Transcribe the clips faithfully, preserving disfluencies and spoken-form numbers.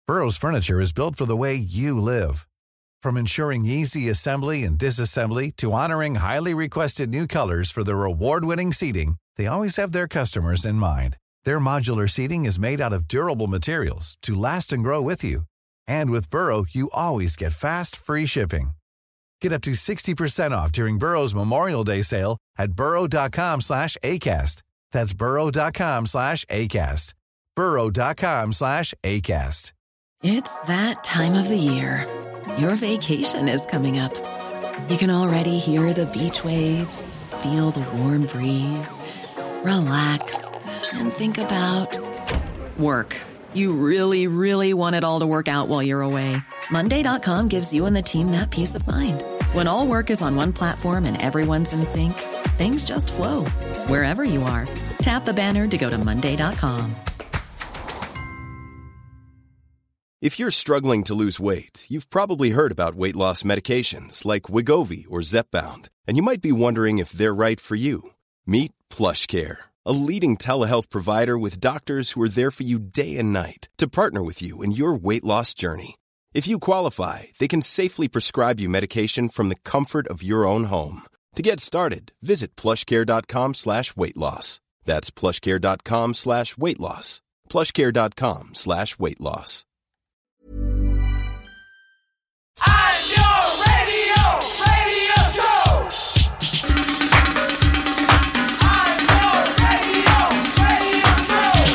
Burrow's furniture is built for the way you live. From ensuring easy assembly and disassembly to honoring highly requested new colors for their award-winning seating, they always have their customers in mind. Their modular seating is made out of durable materials to last and grow with you. And with Burrow, you always get fast, free shipping. Get up to sixty percent off during Burrow's Memorial Day sale at burrow.com slash ACAST. That's burrow.com slash ACAST. burrow.com slash ACAST. It's that time of the year. Your vacation is coming up. You can already hear the beach waves, feel the warm breeze, relax, and think about work. You really, really want it all to work out while you're away. Monday dot com gives you and the team that peace of mind. When all work is on one platform and everyone's in sync, things just flow. Wherever you are, tap the banner to go to Monday dot com. If you're struggling to lose weight, you've probably heard about weight loss medications like Wegovy or Zepbound, and you might be wondering if they're right for you. Meet PlushCare, a leading telehealth provider with doctors who are there for you day and night to partner with you in your weight loss journey. If you qualify, they can safely prescribe you medication from the comfort of your own home. To get started, visit plushcare.com slash weight loss. That's plushcare.com slash weight loss. plushcare.com slash weight loss. I'm your radio, radio show. I'm your radio, radio show.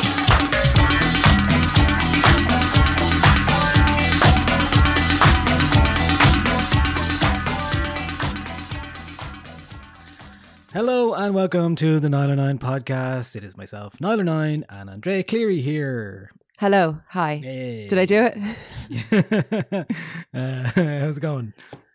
Hello and welcome to the nine oh nine podcast. It is myself, nine oh nine, and Andrea Cleary here. Hello. Hi. Hey. Did I do it? uh, how's it going?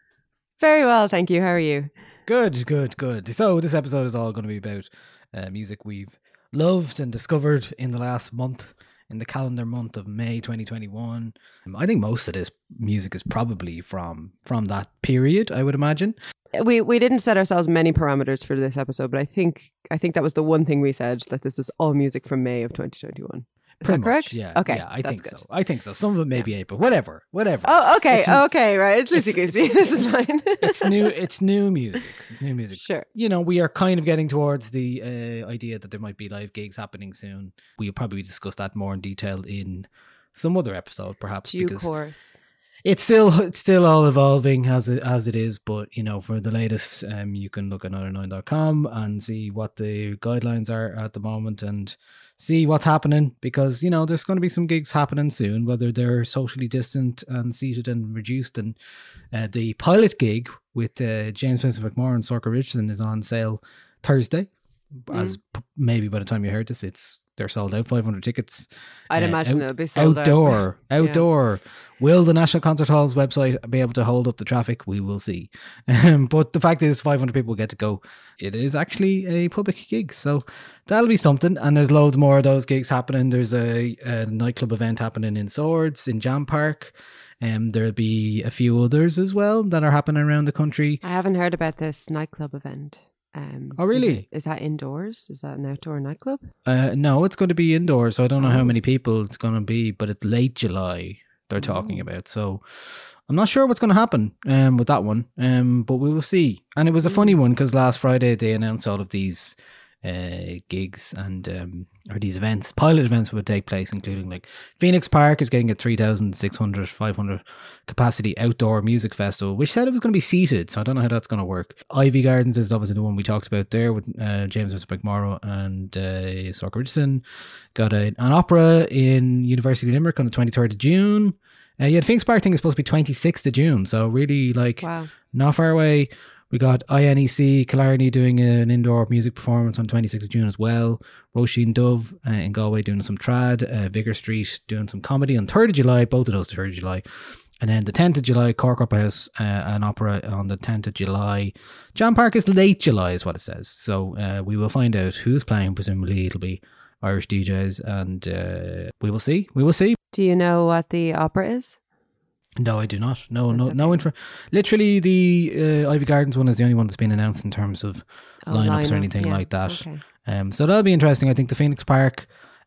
Very well, thank you. How are you? Good, good, good. So this episode is all going to be about uh, music we've loved and discovered in the last month, in the calendar month of May twenty twenty-one. Um, I think most of this music is probably from from that period, I would imagine. We we didn't set ourselves many parameters for this episode, but I think I think that was the one thing we said, that this is all music from May of twenty twenty-one. Is Pretty that correct? Much, yeah. Okay. Yeah, I think good. so. I think so. Some of it may yeah. be April. Whatever. Whatever. Oh, okay. It's, okay, right. It's loosey goosey. This is fine. It's new. It's new music. It's new music. Sure. You know, we are kind of getting towards the uh, idea that there might be live gigs happening soon. We'll probably discuss that more in detail in some other episode, perhaps. Due because course. It's still it's still all evolving as it as it is, but you know, for the latest, um, you can look at nine oh nine dot com and see what the guidelines are at the moment and see what's happening, because you know there's going to be some gigs happening soon, whether they're socially distant and seated and reduced. And uh, the pilot gig with uh, James Vincent McMorrow and Sorka Richardson is on sale Thursday. Mm. As p- maybe by the time you heard this, it's they're sold out. five hundred tickets. I'd uh, imagine out, it'll be sold outdoor, out. outdoor. Yeah. Will the National Concert Hall's website be able to hold up the traffic? We will see. Um, but the fact is, five hundred people get to go. It is actually a public gig, so that'll be something. And there's loads more of those gigs happening. There's a, a nightclub event happening in Swords, in Jam Park. Um, there'll be a few others as well that are happening around the country. I haven't heard about this nightclub event. Um, oh, really? Is, it, is that indoors? Is that an outdoor nightclub? Uh, no, it's going to be indoors. So I don't know oh. how many people it's going to be, but it's late July they're talking oh. about. So I'm not sure what's going to happen um, with that one, um, but we will see. And it was a funny one because last Friday they announced all of these uh, gigs and um, or these events, pilot events would take place, including like Phoenix Park is getting a three thousand six hundred, five hundred capacity outdoor music festival, which said it was going to be seated. So I don't know how that's going to work. Ivy Gardens is obviously the one we talked about there with uh, James McMorrow and uh, Sorka Richardson. Got a, an opera in University of Limerick on the twenty-third of June. Uh, yeah, the Phoenix Park thing is supposed to be twenty-sixth of June. So really like wow. not far away. We got I N E C Killarney doing an indoor music performance on twenty-sixth of June as well. Roisin Dove uh, in Galway doing some trad. Uh, Vicar Street doing some comedy on third of July. Both of those third of July. And then the tenth of July, Cork Opera House, uh, an opera on the tenth of July. Jam Park is late July is what it says. So uh, we will find out who's playing. Presumably it'll be Irish D Js, and uh, we will see. We will see. Do you know what the opera is? No, I do not. No, That's no, okay. no info. Literally, the uh, Ivy Gardens one is the only one that's been announced in terms of oh, lineups lineup. or anything yeah. like that. Okay. Um, so that'll be interesting. I think the Phoenix Park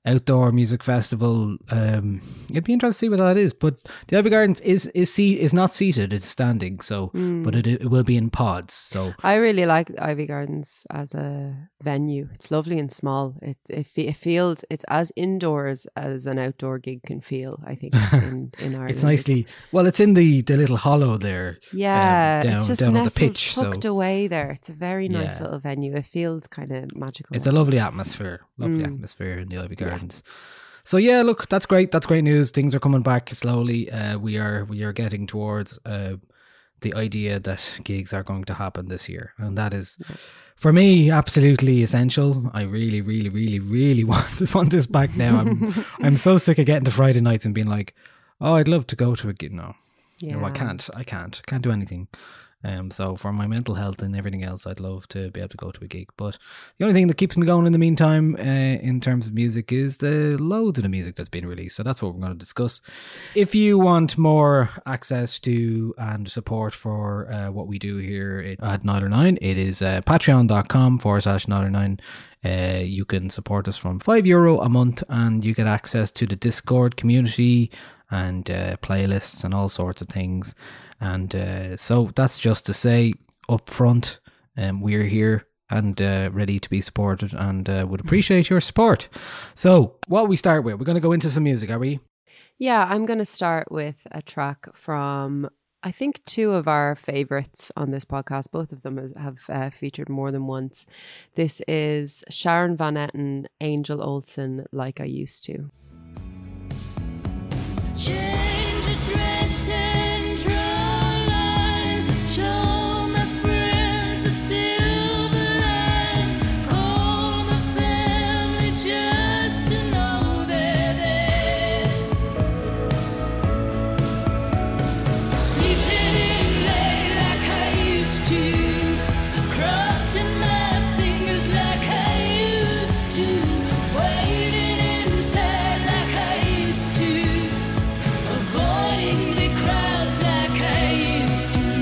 outdoor music festival. Um, it'd be interesting to see what that is. But the Ivy Gardens is is see is not seated; it's standing. So, Mm. but it it will be in pods. So I really like Ivy Gardens as a venue. It's lovely and small. It it, fe- it feels it's as indoors as an outdoor gig can feel. I think in in Ireland. it's nicely well. It's in the the little hollow there. Yeah, um, down it's just down on the nestled, pitch. tucked So away there. It's a very nice Yeah. little venue. It feels kind of magical. it's a lovely atmosphere. Lovely Mm. atmosphere in the Ivy Yeah. Gardens. So yeah, look, that's great. That's great news. Things are coming back slowly. Uh, we are we are getting towards uh, the idea that gigs are going to happen this year, and that is, for me, absolutely essential. I really, really, really, really want want this back now. I'm I'm so sick of getting to Friday nights and being like, oh, I'd love to go to a gig. No, yeah. no, I can't. I can't. Can't do anything. Um, so for my mental health and everything else, I'd love to be able to go to a gig. But the only thing that keeps me going in the meantime, uh, in terms of music, is the loads of the music that's been released. So that's what we're going to discuss. If you want more access to and support for uh, what we do here at nine oh nine, it is uh, patreon.com forward slash 909. Uh, you can support us from five euro a month, and you get access to the Discord community and uh, playlists and all sorts of things. And uh, so that's just to say up front, um, we're here and uh, ready to be supported, and uh, would appreciate your support. So what we start with, we're going to go into some music, are we? Yeah, I'm going to start with a track from, I think, two of our favourites on this podcast. Both of them has- have uh, featured more than once. This is Sharon Van Etten, Angel Olsen, Like I Used To. Change the dress and draw a line. Show my friends the silver line. Call my family just to know they're there. Sleeping in late like I used to. Crossing my fingers like I used to. Waiting inside like I used to. Avoiding the crowds like I used to.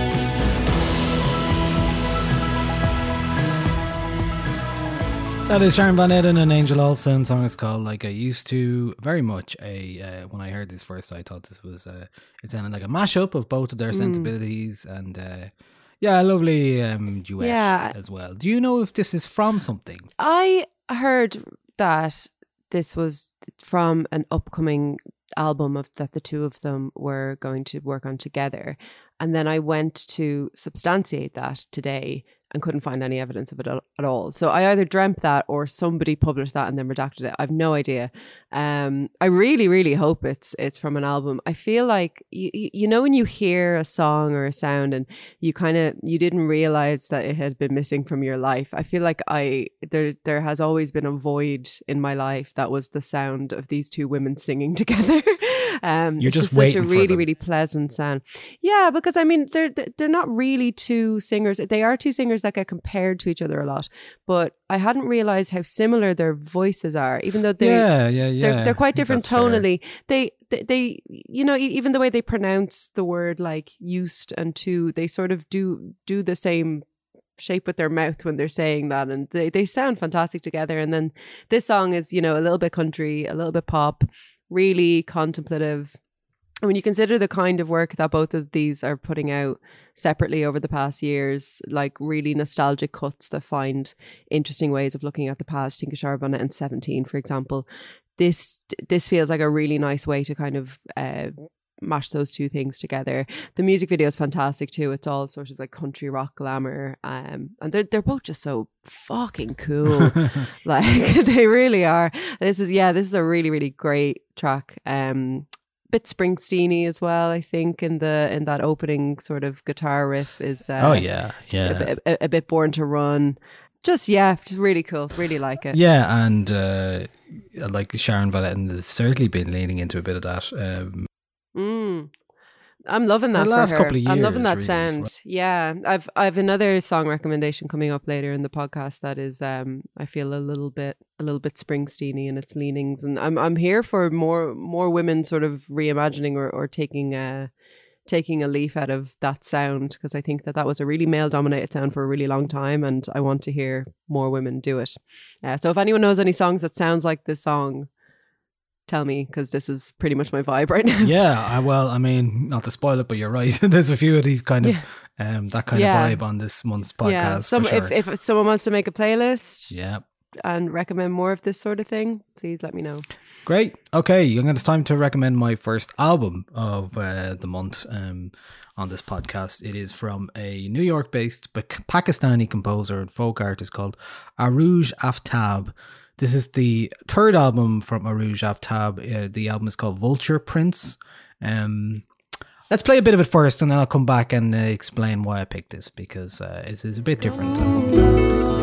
That is Sharon Van Etten and Angel Olsen. Song is called Like I Used To. Very much a, uh, when I heard this first, I thought this was, uh, it sounded like a mashup of both of their sensibilities, and uh, yeah, a lovely um, duet Yeah. as well. Do you know if this is from something? I heard that this was from an upcoming album of that the two of them were going to work on together, and then I went to substantiate that today and couldn't find any evidence of it at at all. So I either dreamt that or somebody published that and then redacted it. I've no idea. Um, I really, really hope it's it's from an album. I feel like you you know when you hear a song or a sound and you kind of you didn't realize that it had been missing from your life. I feel like I there there has always been a void in my life that was the sound of these two women singing together. Um, You're it's just just such waiting a for really, them. really pleasant sound. Yeah, because I mean, they're they're not really two singers. They are two singers that get compared to each other a lot, but I hadn't realized how similar their voices are, even though they yeah, yeah, yeah. they're they're I quite think different that's fair. tonally. They, they they you know e- even the way they pronounce the word like used and to, they sort of do do the same shape with their mouth when they're saying that, and they they sound fantastic together. And then this song is, you know, a little bit country, a little bit pop, really contemplative. And when you consider the kind of work that both of these are putting out separately over the past years, like really nostalgic cuts that find interesting ways of looking at the past, think of Sharon Van Etten seventeen, for example, this this feels like a really nice way to kind of uh, mash those two things together. The music video is fantastic too. It's all sort of like country rock glamour, um, and they're they're both just so fucking cool. Like they really are. This is yeah, this is a really really great track. Um, bit Springsteen-y as well, I think, in the in that opening sort of guitar riff is uh, Oh yeah, a, yeah, bit, a, a bit Born to Run. Just yeah, just really cool. Really like it. yeah, and uh, like Sharon Van Etten has certainly been leaning into a bit of that. Um, Mm. I'm loving that The for last her. couple of I'm loving years, that really, sound. right? Yeah, I've I've another song recommendation coming up later in the podcast that is um I feel a little bit a little bit Springsteen-y in its leanings, and I'm I'm here for more more women sort of reimagining or, or taking uh taking a leaf out of that sound, because I think that that was a really male dominated sound for a really long time, and I want to hear more women do it. Uh, so if anyone knows any songs that sounds like this song, tell me, because this is pretty much my vibe right now. Yeah, I, well, I mean, not to spoil it, but you're right. There's a few of these kind of Yeah. um that kind Yeah. of vibe on this month's podcast. Yeah, some, for sure. if, if someone wants to make a playlist yeah. and recommend more of this sort of thing, please let me know. Great. Okay, I'm going to time to recommend my first album of uh, the month um, on this podcast. It is from a New York-based Pak- Pakistani composer and folk artist called Arooj Aftab. This is the third album from Arooj Aftab. Uh, the album is called Vulture Prince. Um, let's play a bit of it first, and then I'll come back and uh, explain why I picked this, because uh, it's, it's a bit different than what we normally play.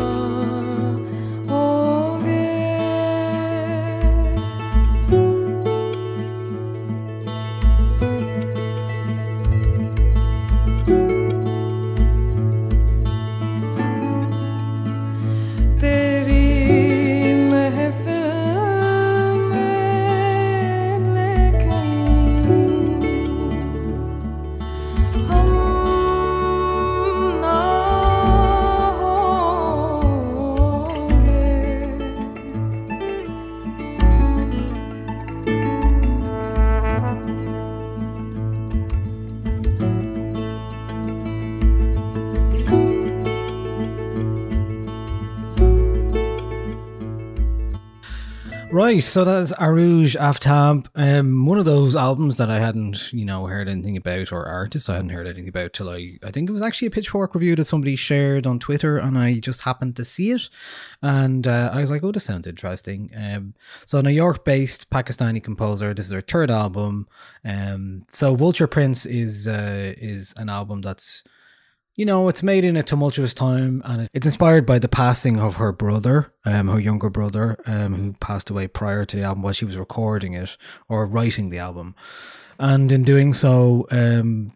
Right, so that's Arooj Aftab. Um, one of those albums that I hadn't, you know, heard anything about, or artists I hadn't heard anything about till I, I think it was actually a Pitchfork review that somebody shared on Twitter, and I just happened to see it, and uh, I was like, oh, this sounds interesting. Um, so New York-based Pakistani composer. This is her third album. Um, so Vulture Prince is uh, is an album that's, you know, it's made in a tumultuous time, and it's inspired by the passing of her brother, um, her younger brother, um, who passed away prior to the album while she was recording it or writing the album. And in doing so, um,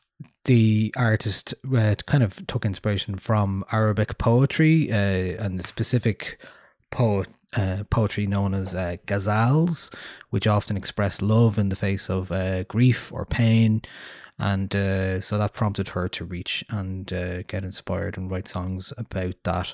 the artist uh, kind of took inspiration from Arabic poetry uh, and the specific poet, uh, poetry known as uh, ghazals, which often express love in the face of uh, grief or pain. And uh, so that prompted her to reach and uh, get inspired and write songs about that.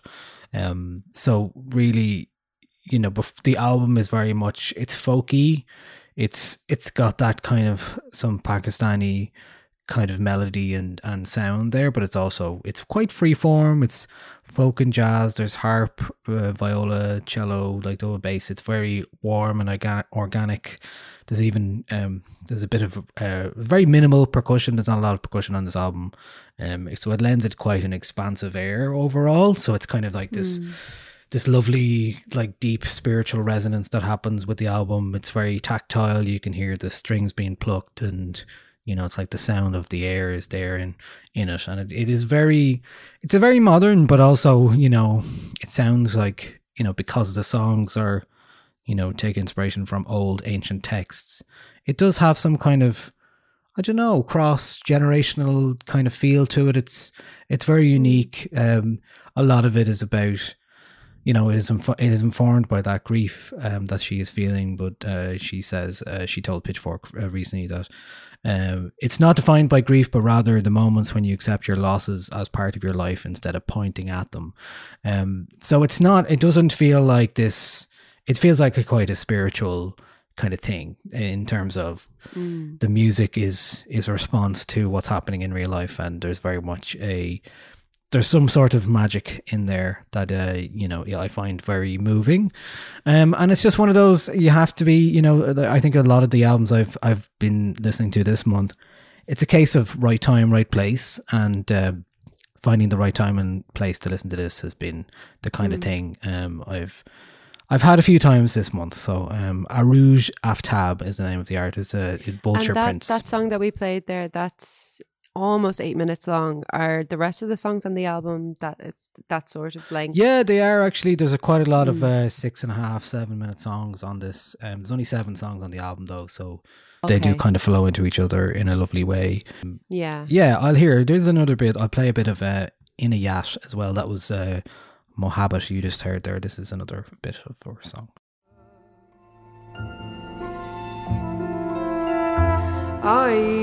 Um, so really, you know, bef- the album is very much, it's folky. It's it's got that kind of some Pakistani kind of melody and, and sound there, but it's also, it's quite freeform. It's folk and jazz. There's harp, uh, viola, cello, like double bass. It's very warm and orga- organic. There's even um, there's a bit of uh, very minimal percussion. There's not a lot of percussion on this album, um, so it lends it quite an expansive air overall. So it's kind of like this Mm. this lovely, like, deep spiritual resonance that happens with the album. It's very tactile. You can hear the strings being plucked, and you know, it's like the sound of the air is there in in it, and it, it is very, it's a very modern, but also, you know, it sounds like, you know, because the songs are, you know, take inspiration from old ancient texts, it does have some kind of, I don't know, cross generational kind of feel to it. It's it's very unique. Um, a lot of it is about, you know, it is inf- it is informed by that grief um, that she is feeling. But uh, she says uh, she told Pitchfork uh, recently that um, it's not defined by grief, but rather the moments when you accept your losses as part of your life instead of pointing at them. Um, so it's not. It doesn't feel like this. It feels like a quite a spiritual kind of thing in terms of Mm. the music is is a response to what's happening in real life, and there's very much a there's some sort of magic in there that uh, you know, I find very moving, um, and it's just one of those, you have to be, you know, I think a lot of the albums I've I've been listening to this month, it's a case of right time, right place, and uh, finding the right time and place to listen to this has been the kind Mm. of thing um, I've. I've had a few times this month. So um, Arooj Aftab is the name of the artist. Uh, Vulture and that, Prince. that song that we played there, that's almost eight minutes long. Are the rest of the songs on the album that it's that sort of length? Yeah, they are actually. There's a quite a lot of Mm. uh, six and a half, seven minute songs on this. Um, there's only seven songs on the album though, so they do Okay. kind of flow into each other in a lovely way. Yeah. Yeah, I'll hear. There's another bit. I'll play a bit of uh, In a Yacht as well. That was uh, Mohabbat you just heard there. This is another bit of our song. I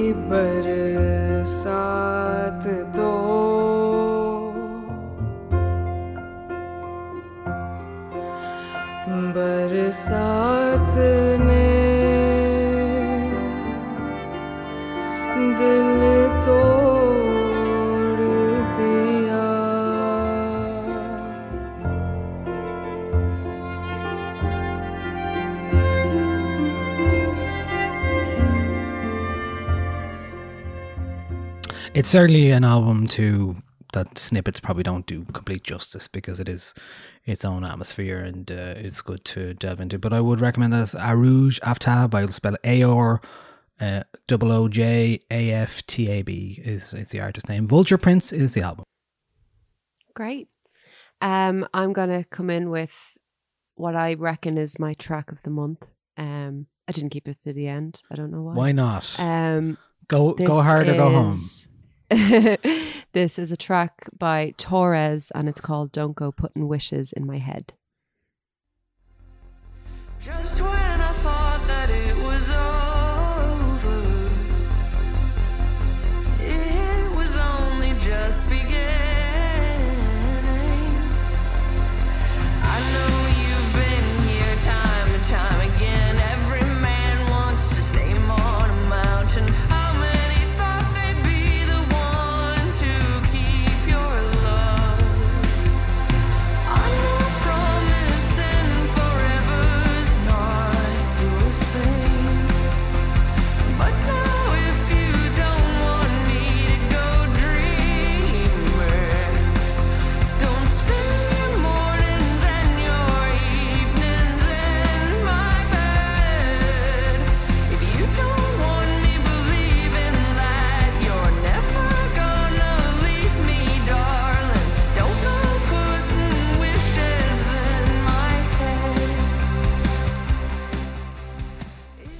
बरसात तो बरसात ने दिल तोड़ दिया It's certainly an album to that snippets probably don't do complete justice because it is its own atmosphere and uh, it's good to delve into. But I would recommend that as Arouge Aftab. I'll spell it A R uh, O O J A F T A B is, is the artist name. Vulture Prince is the album. Great. Um, I'm gonna come in with what I reckon is my track of the month. Um, I didn't keep it to the end. I don't know why. Why not? Um, go this go hard or go home. is- This is a track by Torres and it's called Don't Go Putting Wishes in My Head. Just when I thought that it was over, it was only just beginning. I know you've been here time and time again. Every man wants to stay on a mountain. How many thought they'd be the one to keep your love? I know promising forever's not your thing, but now if you don't want me to go dreamer, don't spend your mornings and your evenings in my bed. If you don't want me believing that you're never gonna leave me, darling, don't go putting wishes in my head.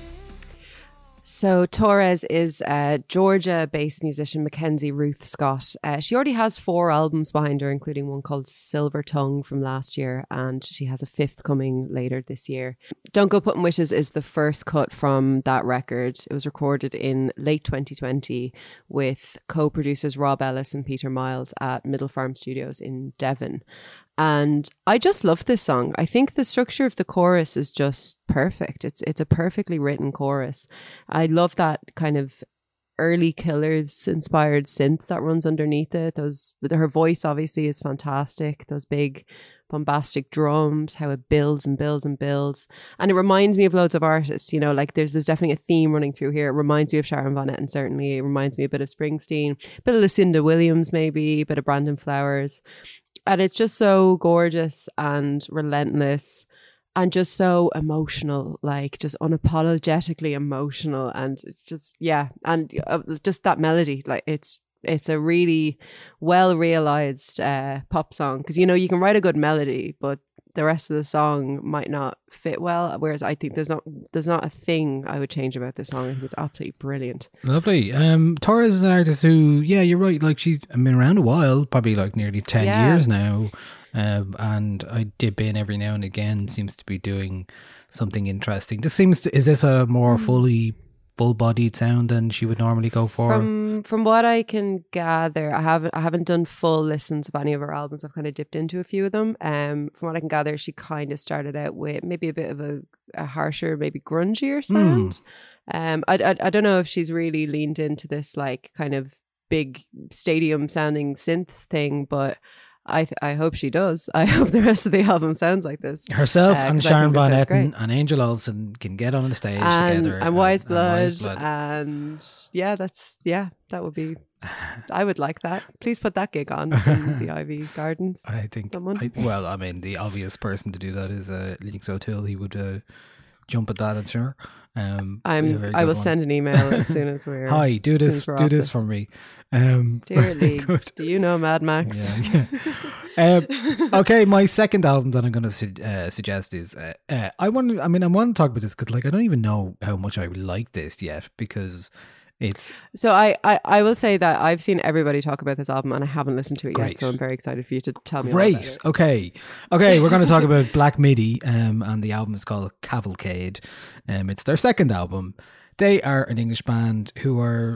So Torres is a Georgia-based musician, Mackenzie Ruth Scott. Uh, she already has four albums behind her, including one called Silver Tongue from last year, and she has a fifth coming later this year. Don't Go Putting Wishes is the first cut from that record. It was recorded in late twenty twenty with co-producers Rob Ellis and Peter Miles at Middle Farm Studios in Devon. And I just love this song. I think the structure of the chorus is just perfect. It's it's a perfectly written chorus. I love that kind of early Killers inspired synth that runs underneath it. Those her voice obviously is fantastic. Those big bombastic drums, how it builds and builds and builds. And it reminds me of loads of artists, you know, like there's there's definitely a theme running through here. It reminds me of Sharon Van Etten, certainly. It reminds me a bit of Springsteen, a bit of Lucinda Williams maybe, a bit of Brandon Flowers. And it's just so gorgeous and relentless and just so emotional, like just unapologetically emotional. And just, yeah. And uh, just that melody, like it's, it's a really well realized uh, pop song. Because, you know, you can write a good melody, but the rest of the song might not fit well. Whereas I think there's not there's not a thing I would change about this song. I think it's absolutely brilliant. Lovely. Um, Torres is an artist who, yeah, you're right. Like she's been around a while, probably like nearly ten Yeah. years now. Um, and I dip in every now and again. Seems to be doing something interesting. This seems to, is this a more fully full-bodied sound than she would normally go for? From from what I can gather, I haven't I haven't done full listens of any of her albums. I've kind of dipped into a few of them. Um, from what I can gather, she kind of started out with maybe a bit of a, a harsher, maybe grungier sound. Um, I, I I don't know if she's really leaned into this like kind of big stadium sounding synth thing, but I th- I hope she does. I hope the rest of the album sounds like this. Herself Uh, and 'cause I Sharon think this Van sounds Etten great. and Angel Olsen can get on the stage and, together. and Wise Blood, Wise Blood. and yeah, that's yeah, that would be. I would like that. Please put that gig on in the Ivy Gardens. I think. someone. I, well, I mean, the obvious person to do that is uh, Linux O'Toole. He would uh, jump at that, I'm sure. Um, be a I'm. very I good will one. send an email as soon as we're. Hi, do as soon this. as we're Do off this for me. Um, Dear very Leeds, good. do you know Mad Max? Yeah, yeah. um, okay, my second album that I'm going to su- uh, suggest is uh, uh, I want. to I mean, I want to talk about this because, like, I don't even know how much I like this yet because it's So I, I, I will say that I've seen everybody talk about this album and I haven't listened to it Great. yet. So I'm very excited for you to tell me all about great. it. Okay, okay, we're going to talk about Black Midi, um, and the album is called Cavalcade. Um, it's their second album. They are an English band who are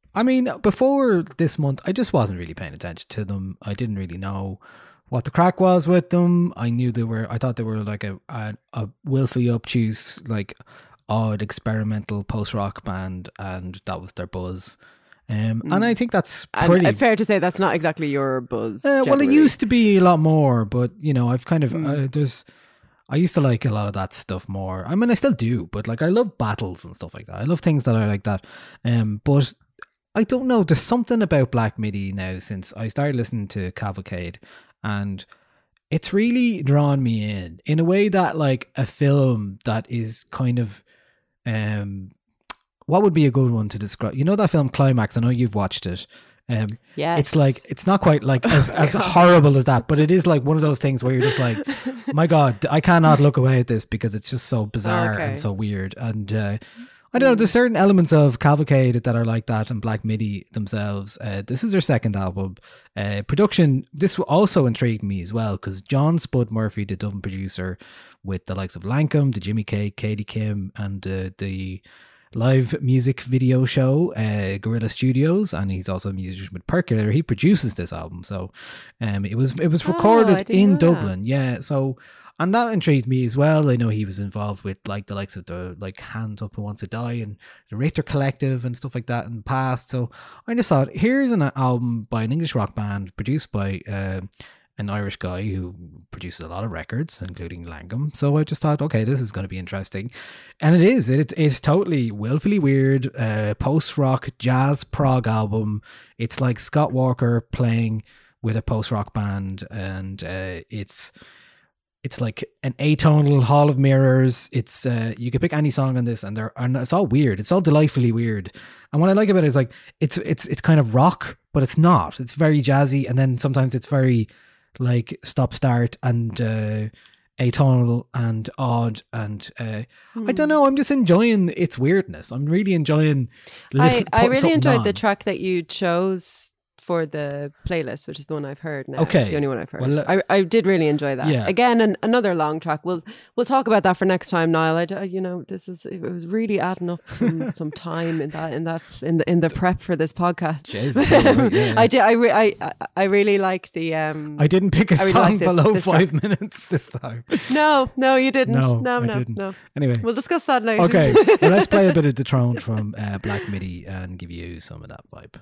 I mean, before this month, I just wasn't really paying attention to them. I didn't really know what the crack was with them. I knew they were, I thought they were like a, a, a willfully obtuse, like odd experimental post-rock band, and that was their buzz. Um, And I think that's pretty... And, uh, fair to say that's not exactly your buzz. Uh, well, it generally. used to be a lot more, but, you know, I've kind of, Mm. uh, there's, I used to like a lot of that stuff more. I mean, I still do, but like, I love battles and stuff like that. I love things that are like that. Um, but I don't know, there's something about Black Midi now since I started listening to Cavalcade, and it's really drawn me in, in a way that like a film that is kind of, um, what would be a good one to describe? You know that film Climax? I know you've watched it. Um, Yes. It's like, it's not quite like as, as horrible as that, but it is like one of those things where you're just like, my God, I cannot look away at this because it's just so bizarre Okay. and so weird. And uh, I don't know, there's certain elements of Cavalcade that are like that, and Black Midi themselves. Uh, this is their second album. Uh, production, this also intrigued me as well, because John Spud Murphy, the Dublin producer, with the likes of Lankum, the Jimmy Cake, Katie Kim, and uh, the live music video show uh, Gorilla Studios, and he's also a musician with Percolator. He produces this album, so um, it was it was Oh, I recorded didn't in know that. Dublin. Yeah, so and that intrigued me as well. I know he was involved with like the likes of the like Hand Up Who Wants to Die and the Richter Collective and stuff like that in the past. So I just thought, here's an album by an English rock band produced by uh, an Irish guy who produces a lot of records, including Langham. So I just thought, okay, this is going to be interesting. And it is. It, it's totally willfully weird, uh, post-rock jazz prog album. It's like Scott Walker playing with a post-rock band, and uh, it's it's like an atonal hall of mirrors. It's uh, you could pick any song on this, and they're and it's all weird. It's all delightfully weird. And what I like about it is like it's it's it's kind of rock, but it's not. It's very jazzy, and then sometimes it's very like stop start and uh, atonal and odd, and uh, I don't know. I'm just enjoying its weirdness. I'm really enjoying. I, little- I putting really something enjoyed the on. track that you chose for the playlist, which is the one I've heard now. Okay. The only one I've heard. Well, uh, I, I did really enjoy that. Yeah. Again, an, another long track. We'll we'll talk about that for next time, Niall. I, d- you know, this is it was really adding up some, some time in that in that in the in the prep for this podcast. Jesus, yeah, yeah. I did. I, re- I I I really like the. Um, I didn't pick a I really song like this- below this five track. minutes this time. No, no, you didn't. No, No, I no, didn't. no. Anyway, We'll discuss that later. okay, well, let's play a bit of The Throne from uh, Black Midi and give you some of that vibe.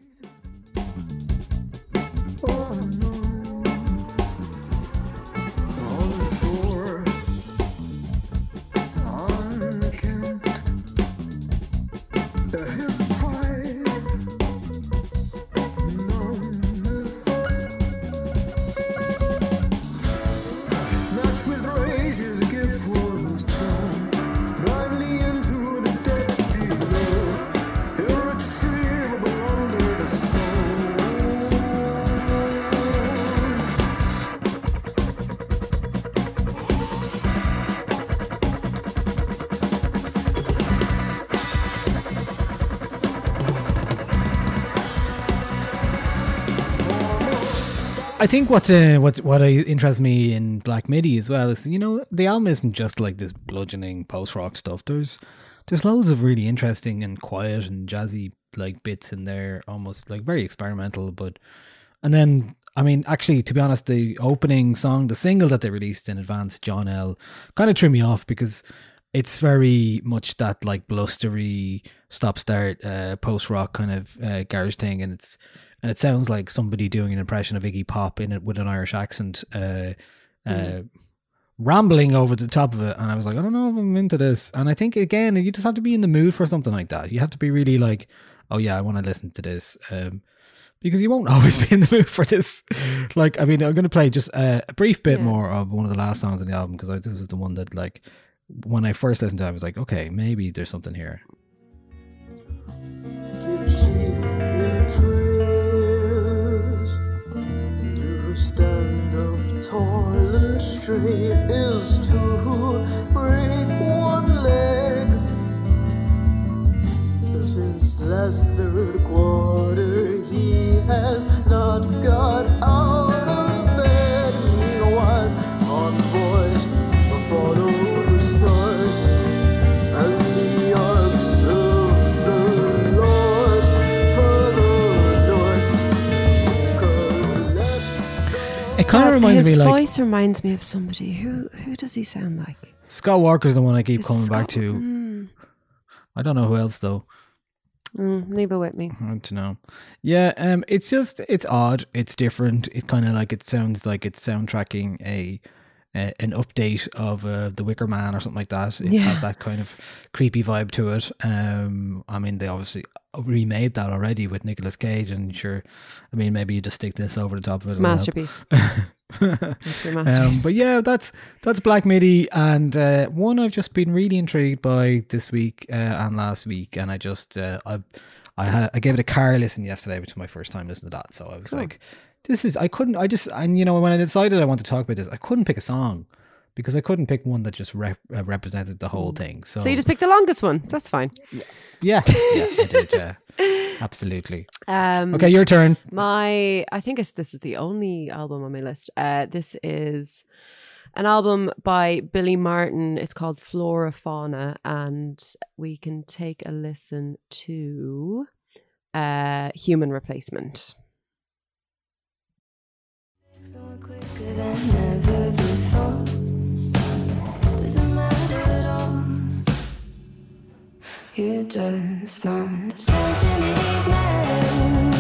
I think what uh, what what uh, interests me in Black Midi as well is, you know, the album isn't just like this bludgeoning post rock stuff. There's there's loads of really interesting and quiet and jazzy like bits in there, almost like very experimental. But and then I mean, actually, to be honest, the opening song, the single that they released in advance, John L, kind of threw me off because it's very much that like blustery stop start uh, post rock kind of uh, garage thing, and it's. And it sounds like somebody doing an impression of Iggy Pop in it with an Irish accent, uh, uh, Mm. rambling over the top of it. And I was like, I don't know if I'm into this. And I think, again, you just have to be in the mood for something like that. You have to be really like, oh, yeah, I want to listen to this. Um, because you won't always be in the mood for this. Like, I mean, I'm going to play just a, a brief bit Yeah. more of one of the last songs on the album, because this was the one that, like, when I first listened to it, I was like, okay, maybe there's something here. Stand up tall and straight is to break one leg. Since last third quarter, he has not got out of bed. Meanwhile, on boys follow the stars and the arcs of the Lord's kind of God, reminds his me like voice reminds me of somebody. Who who does he sound like? Scott Walker's the one I keep Is coming back Scott- to. Mm, I don't know who else though. mm, leave it with me. I don't know. Yeah, um, it's just it's odd. It's different. It kind of like it sounds like it's soundtracking a, a an update of uh, The Wicker Man or something like that. It Yeah. has that kind of creepy vibe to it. Um, I mean, they obviously remade that already with Nicolas Cage, and sure, I mean, maybe you just stick this over the top of it. it'll help. Masterpiece. It's your masterpiece. Um, but yeah, that's that's Black Midi, and uh, one I've just been really intrigued by this week uh, and last week, and I just uh, I I had I gave it a car listen yesterday, which was my first time listening to that. So I was Cool. like, this is I couldn't I just and you know when I decided I want to talk about this, I couldn't pick a song because I couldn't pick one that just rep- uh, represented the whole thing. So, So you just picked the longest one. That's fine. yeah, yeah, I did, yeah, absolutely. Um, Okay, your turn. My, I think it's, this is the only album on my list. Uh, this is an album by Billy Martin. It's called Flora Fauna, and we can take a listen to uh, Human Replacement. Someone quicker than ever before. Doesn't matter at all. You just not safe in the evening.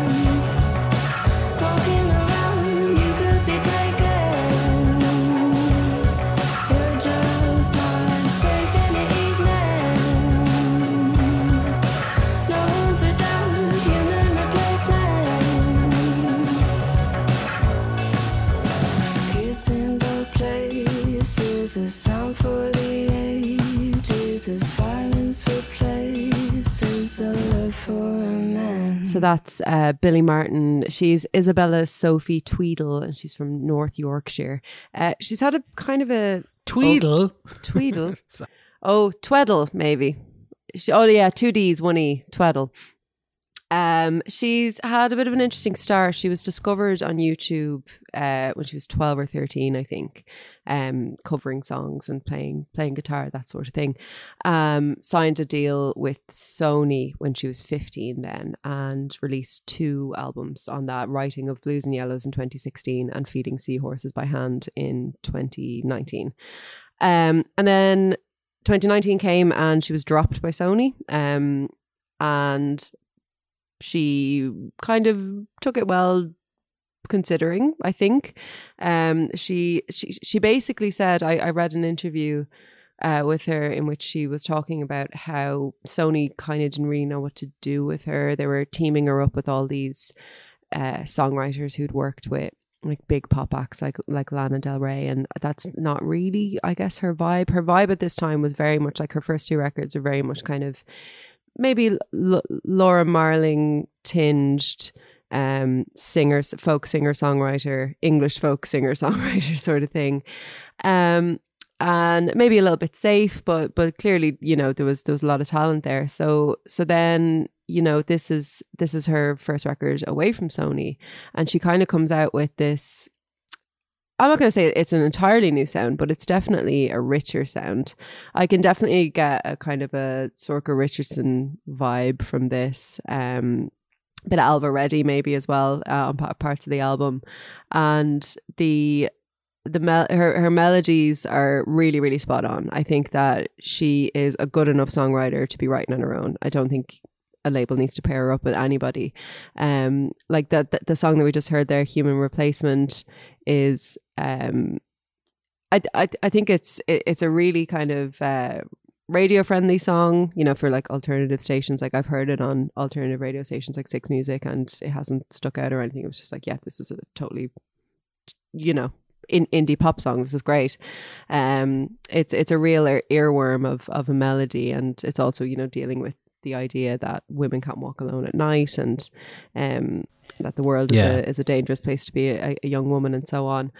Walking around, you could be taken. You're just not safe in the evening. No room for doubt, human replacement. Kids in the places, a sound for the ages, as violence replaces the love for a man. So that's uh, Billy Martin. She's Isabella Sophie Tweedle, and she's from North Yorkshire. Uh, she's had a kind of a Tweedle. Tweedle. So- Oh, Tweddle, maybe. She, oh, yeah, two D's, one E, Tweddle. Um, she's had a bit of an interesting start. She was discovered on YouTube uh, when she was twelve or thirteen, I think, um, covering songs and playing playing guitar, that sort of thing. Um, signed a deal with Sony when she was fifteen then, and released two albums on that, Writing of Blues and Yellows in twenty sixteen and Feeding Seahorses by Hand in twenty nineteen. Um, and then twenty nineteen came and she was dropped by Sony. Um, and she kind of took it well, considering, I think. Um, she she she basically said, I, I read an interview uh, with her in which she was talking about how Sony kind of didn't really know what to do with her. They were teaming her up with all these uh, songwriters who'd worked with like big pop acts like like Lana Del Rey, and that's not really, I guess, her vibe. Her vibe at this time was very much like her first two records are very much kind of maybe L- Laura Marling tinged um singer, folk singer songwriter, English folk singer songwriter sort of thing, um and maybe a little bit safe, but but clearly, you know, there was there was a lot of talent there. So so then, you know, this is this is her first record away from Sony, and she kind of comes out with this, I'm not going to say it's an entirely new sound, but it's definitely a richer sound. I can definitely get a kind of a Sorka Richardson vibe from this. Um, a bit of Alva Reddy maybe as well uh, on pa- parts of the album, and the the mel- her her melodies are really really spot on. I think that she is a good enough songwriter to be writing on her own. I don't think a label needs to pair her up with anybody. Um, like that the, the song that we just heard there, Human Replacement, is um, I I I think it's it, it's a really kind of uh, radio friendly song, you know, for like alternative stations. Like I've heard it on alternative radio stations like Six Music, and it hasn't stuck out or anything. It was just like, yeah, this is a totally, you know, in indie pop song. This is great. Um, it's it's a real ear- earworm of of a melody, and it's also, you know, dealing with the idea that women can't walk alone at night, and um, that the world is, Yeah. a, is a dangerous place to be a, a young woman, and so on.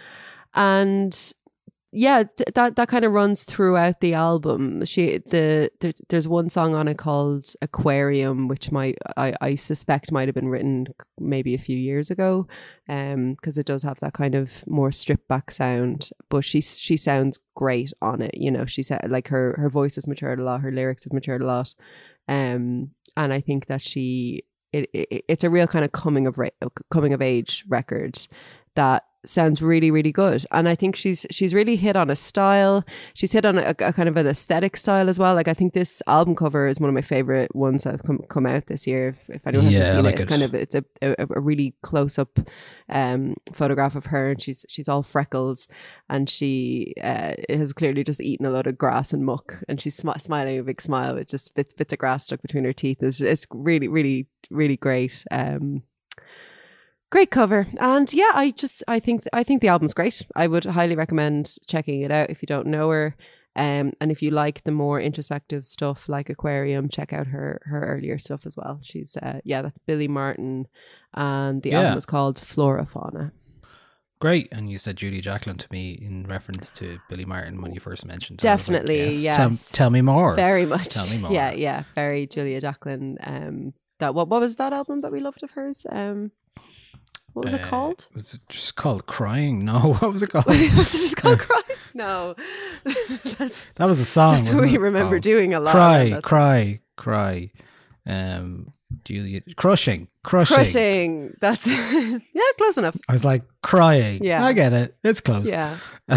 And yeah, th- that that kind of runs throughout the album. She the there, there's one song on it called Aquarium, which might I, I suspect might have been written maybe a few years ago, um, because it does have that kind of more stripped back sound. But she she sounds great on it. You know, she said like her her voice has matured a lot, her lyrics have matured a lot, um, and I think that she it, it it's a real kind of coming of ra- coming of age record that sounds really, really good. And I think she's she's really hit on a style. She's hit on a, a kind of an aesthetic style as well. Like I think this album cover is one of my favorite ones that have come come out this year. If, if anyone hasn't Yeah, I seen like it, it's it. kind of it's a, a, a really close up um, photograph of her, and she's she's all freckles, and she uh, has clearly just eaten a lot of grass and muck, and she's smi- smiling a big smile with just bits bits of grass stuck between her teeth. It's it's really really really great. Um, Great cover. And yeah, I just I think I think the album's great. I would highly recommend checking it out if you don't know her. Um, and if you like the more introspective stuff like Aquarium, check out her her earlier stuff as well. She's uh, yeah, that's Billy Martin, and the Yeah. album is called Flora Fauna. Great. And you said Julia Jacqueline to me in reference to Billy Martin when you first mentioned it. I was like, Definitely, yes. Tell, yes. tell me more. Very much. Tell me more. Yeah, yeah, very Julia Jacqueline. Um, that what what was that album that we loved of hers? Um, what was it Uh, called? Was it just called Crying? No, what was it called? was it just called Cry? No, that's That was a song. that's what wasn't we it? remember Oh. doing a lot. Cry, That's- cry, cry. Um, Julia, crushing, crushing. Crushing. That's yeah, close enough. I was like crying. Yeah. I get it. It's close. Yeah.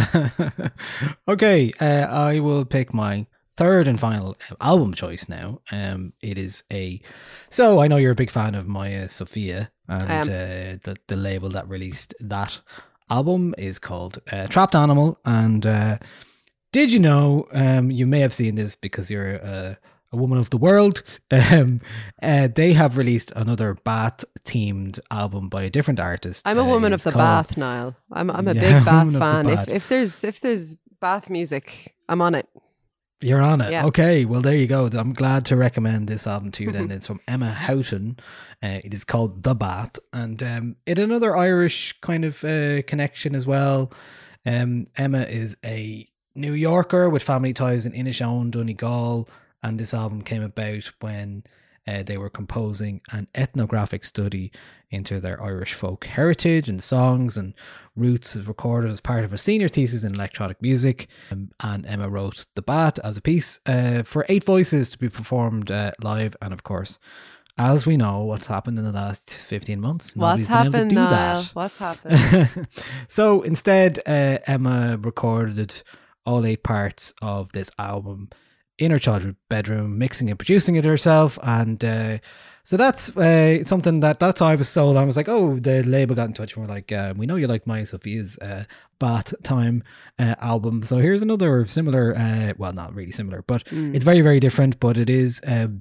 Okay, uh, I will pick my third and final album choice now. Um, it is a. So I know you're a big fan of Maya Sophia, and I am. uh, the the label that released that album is called uh, Trapped Animal. And uh, did you know? Um, you may have seen this because you're a, a woman of the world. Um, uh, they have released another bath themed album by a different artist. I'm a Uh, woman of it's the called- bath, Niall. I'm I'm a Yeah, big bath woman of the fan. If bath. if there's if there's bath music, I'm on it. You're on it. Yeah. Okay, well, there you go. I'm glad to recommend this album to you then. It's from Emma Houghton. Uh, it is called The Bath. And um, it another Irish kind of uh, connection as well. Um, Emma is a New Yorker with family ties in Inishowen, Donegal. And this album came about when uh, they were composing an ethnographic study into their Irish folk heritage and songs and roots recorded as part of a senior thesis in electronic music. Um, and Emma wrote The Bat as a piece uh, for eight voices to be performed uh, live. And of course, as we know, what's happened in the last fifteen months. What's nobody's been able to happened, do Niall? that. What's happened? So instead, uh, Emma recorded all eight parts of this album in her childhood bedroom, mixing and producing it herself. And uh, so that's uh, something that that's how I was sold. I was like, oh, the label got in touch and were like, uh, we know you like Maya Sophia's uh, Bath Time uh, album. So here's another similar, uh, well, not really similar, but Mm. it's very, very different. But it is, um,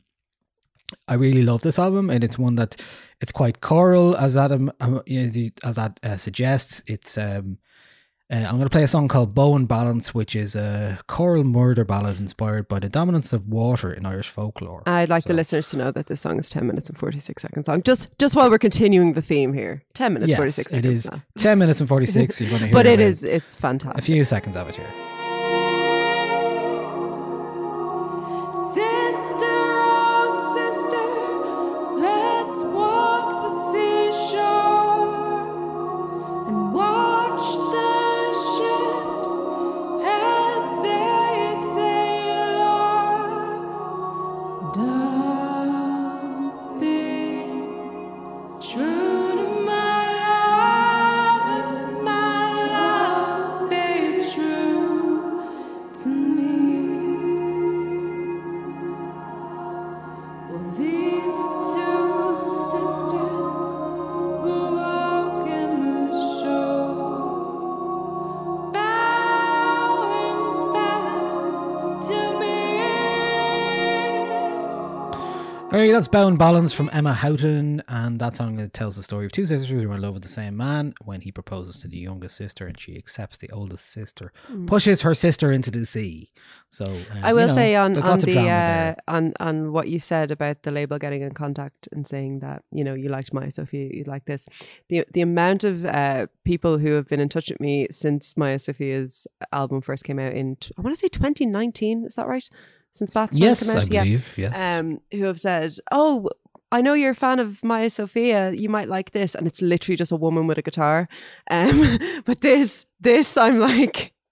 I really love this album, and it's one that it's quite choral, as that um, um, you know, the- as that uh, suggests. It's um, uh, I'm going to play a song called Bow and Balance, which is a choral murder ballad inspired by the dominance of water in Irish folklore. I'd like the So- listeners to know that this song is ten minutes and forty-six seconds long. Just just while we're continuing the theme here. ten minutes, Yes, forty-six it seconds. is now. ten minutes and forty-six. You're going to hear But it uh, is, it's a fantastic. few seconds of it here. Sister, oh sister, let's walk the seashore and watch the ships as they sail on. Don't be true to my love if my love be true to me. Well, these two sisters who walk in the shore bow in balance to me. Okay, that's Bow and Balance from Emma Houghton, and that song uh, tells the story of two sisters who are in love with the same man. When he proposes to the youngest sister and she accepts the oldest sister, pushes her sister into the sea. So uh, I will you know, say on, there's on lots of the drama uh, there. on on what you said about the label getting in contact and saying that, you know, you liked Maya Sophia, you like this. The the amount of uh, people who have been in touch with me since Maya Sophia's album first came out in t- I want to say twenty nineteen, is that right? Since Bath Time Yes, came out? I believe. Yes. Um, who have said, "Oh, I know you're a fan of Maya Sophia. You might like this," and it's literally just a woman with a guitar. Um, but this, this, I'm like,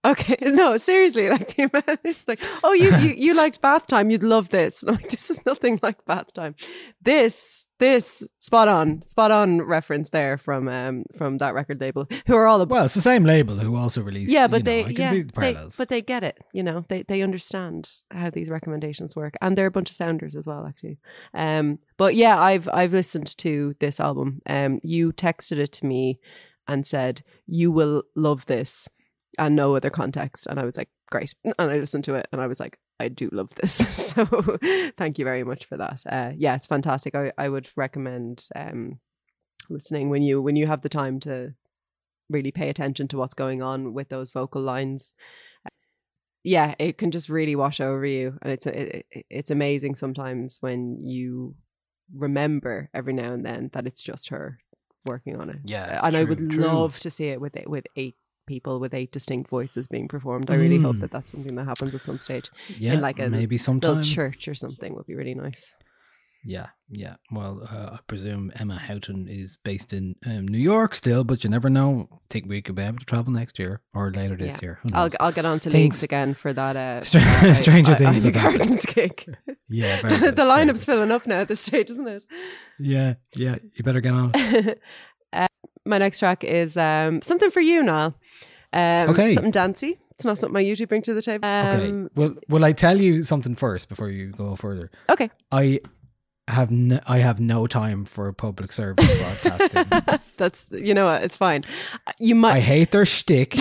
Okay, no, seriously, like the amount, it's like, oh, you, you you liked Bath Time, you'd love this. And I'm like, this is nothing like Bath Time. This, this, spot on, spot on reference there from um from that record label, who are all about. Well, it's the same label who also released. Yeah, but you know, they, I can yeah, see the they, parallels. but they get it. You know, they they understand how these recommendations work, and they're a bunch of sounders as well, actually. Um, but yeah, I've I've listened to this album. Um, you texted it to me and said you will love this, and no other context, and I was like, great, and I listened to it, and I was like, I do love this. So thank you very much for that. Uh, yeah, it's fantastic. I I would recommend um listening when you when you have the time to really pay attention to what's going on with those vocal lines. Yeah, it can just really wash over you, and it's it, it's amazing sometimes when you remember every now and then that it's just her working on it. Yeah, and I true, would true. love to see it with with eight people with eight distinct voices being performed. I really hope Mm. that that's something that happens at some stage Yeah, in like a maybe little sometime. church or something. Would be really nice. Yeah, yeah. Well, uh, I presume Emma Houghton is based in um, New York still, but you never know. I think we could be able to travel next year or later this Yeah. year. Who I'll knows? I'll get on to Things- links again for that. Uh, Str- for that, uh, Stranger I- Things Ivy have happened. Gardens gig. Yeah, very the good, very lineup's good. filling up now at this stage, isn't it? Yeah, yeah. You better get on. uh, my next track is um, something for you, Niall. Um, Okay. Something dancey. It's not something I usually bring to the table. Okay. Um, Well, will I tell you something first before you go further? okay. I have no, I have no time for public service broadcasting. That's, you know what, it's fine. You might. I hate their shtick.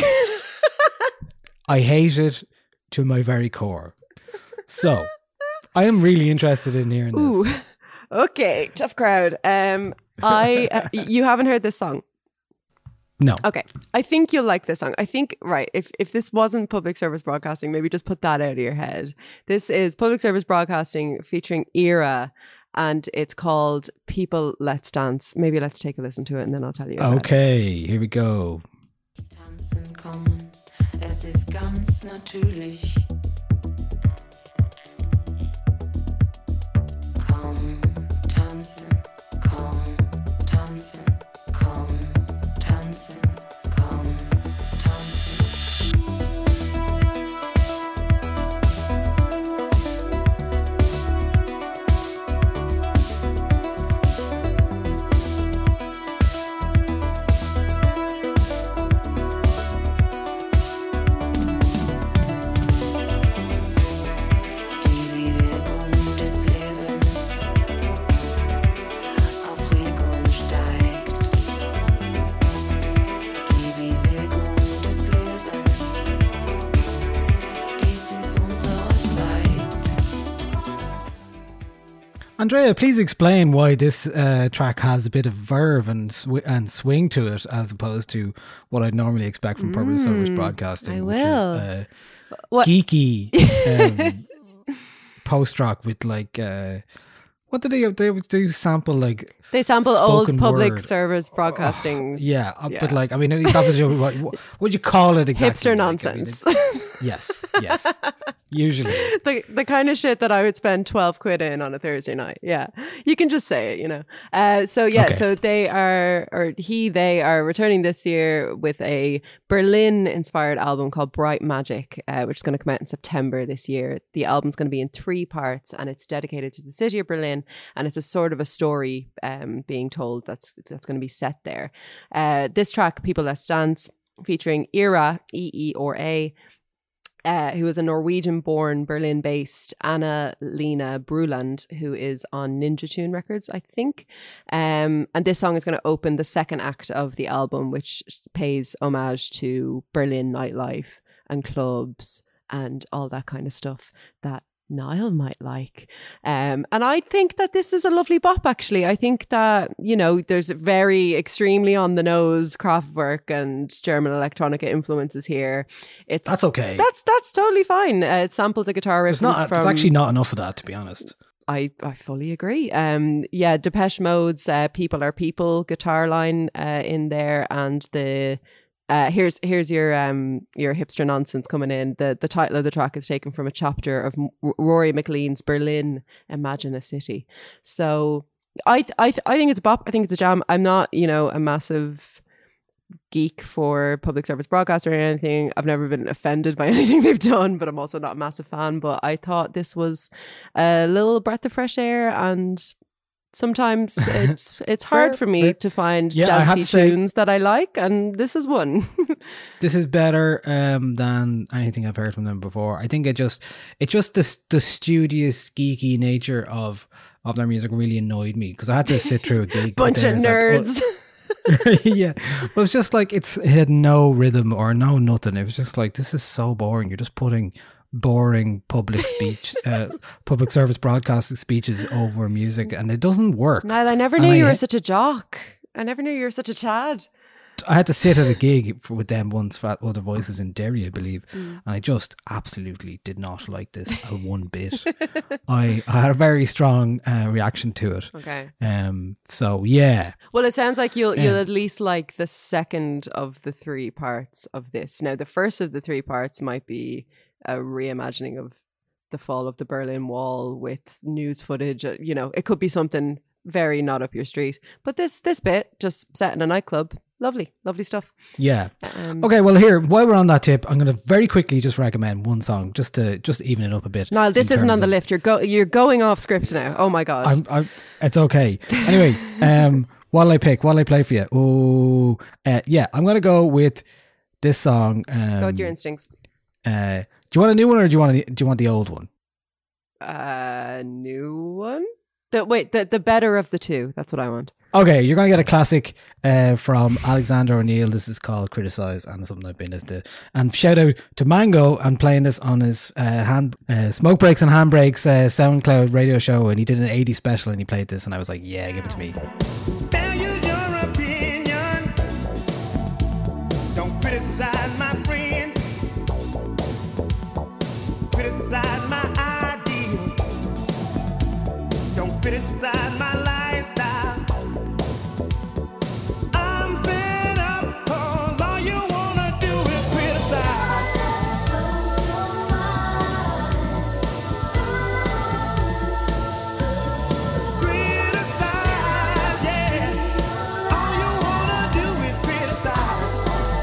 I hate it to my very core. So, I am really interested in hearing this. Ooh. Okay, tough crowd. Um, I uh, you haven't heard this song. No. Okay, I think you'll like this song. I think, right, if if this wasn't public service broadcasting, maybe just put that out of your head. This is public service broadcasting featuring Era, and it's called People Let's Dance. Maybe let's take a listen to it and then I'll tell you about it. Okay, here we go. Tanzen kommen, es ist ganz natürlich. Komm, tanzen, komm, tanzen, komm, tanzen, komm, tanzen. Die Wirkung des Lebens auf Regung steigt. Die Wirkung des Lebens, dies ist unser Leid. Andrea, please explain why this uh, track has a bit of verve and sw- and swing to it as opposed to what I'd normally expect from public service broadcasting, I which will. is uh, What? geeky um, post rock with like uh, what do they they would do sample like They sample old spoken public word. service broadcasting. yeah, uh, Yeah. but like I mean that's what, what, what would you call it exactly? Hipster Like, I mean, nonsense. it's- yes, yes, usually. the the kind of shit that I would spend twelve quid in on a Thursday night. Yeah. You can just say it, you know. Uh, so yeah, Okay. so they are, or he, they are returning this year with a Berlin inspired album called Bright Magic, uh, which is going to come out in September this year. The album's going to be in three parts and it's dedicated to the city of Berlin, and it's a sort of a story um, being told that's that's going to be set there. Uh, this track, People Let's Dance, featuring Era, E E or A, Uh, who is a Norwegian-born, Berlin-based Anna-Lena Bruland, who is on Ninja Tune Records, I think. Um, and this song is going to open the second act of the album, which pays homage to Berlin nightlife and clubs and all that kind of stuff that Niall might like. Um, and I think that this is a lovely bop, actually. I think that, you know, there's very extremely on the nose Kraftwerk and German electronica influences here. It's That's okay. That's that's totally fine. Uh, it samples a guitar riff There's not. from, There's actually not enough of that, to be honest. I, I fully agree. Um, yeah, Depeche Mode's uh, "People Are People" guitar line uh, in there, and the uh, here's here's your um your hipster nonsense coming in. The the title of the track is taken from a chapter of M- Rory McLean's Berlin, Imagine a City. So I th- I th- I think it's a bop. I think it's a jam. I'm not, you know, a massive geek for public service broadcaster or anything. I've never been offended by anything they've done, but I'm also not a massive fan. But I thought this was a little breath of fresh air, and sometimes it's it's hard Fair, for me fair. to find Yeah, I have dancey to say- tunes that I like, and this is one. This is better um, than anything I've heard from them before. I think it just, it just the the studious, geeky nature of of their music really annoyed me because I had to sit through a gig. Bunch of with theirs nerds. that- yeah, but it was just like it's it had no rhythm or no nothing. It was just like, this is so boring. You're just putting boring public speech, uh, public service broadcasting speeches over music, and it doesn't work. Niall, I never And knew I you were ha- such a jock. I never knew you were such a Chad. I had to sit at a gig for- with them once, Fat Other Voices in Derry, I believe, Mm. and I just absolutely did not like this a one bit. I, I had a very strong uh, reaction to it. Okay. Um. So yeah, Well, it sounds like you'll you'll Yeah. at least like the second of the three parts of this. Now, the first of the three parts might be a reimagining of the fall of the Berlin Wall with news footage. uh, You know, it could be something very not up your street. But this this bit, just set in a nightclub, lovely, lovely stuff. yeah. Um, Okay, well here, while we're on that tip, I'm going to very quickly just recommend one song just to just even it up a bit. Niall, this in isn't terms on the of- lift. You're go you're going off script now. Oh my god. I'm, I'm, it's okay. Anyway, um, what'll I pick? What'll I play for you? Oh, uh, yeah, I'm going to go with this song. Um, Go with your instincts. uh, do you want a new one or do you want a, do you want the old one? Uh, new one. The wait, the the better of the two. That's what I want. Okay, you're going to get a classic uh, from Alexander O'Neill. This is called Criticize, and something I've been listening to. And shout out to Mango and playing this on his uh, hand uh, Smoke Breaks and Handbrakes uh, SoundCloud radio show. And he did an eighties special and he played this, and I was like, yeah, give it to me. Value your opinion. Don't criticize my friends. Criticize my ideals. Don't criticize my lifestyle. I'm fed up 'cause all you wanna do is criticize. Criticize, yeah. All you wanna do is criticize.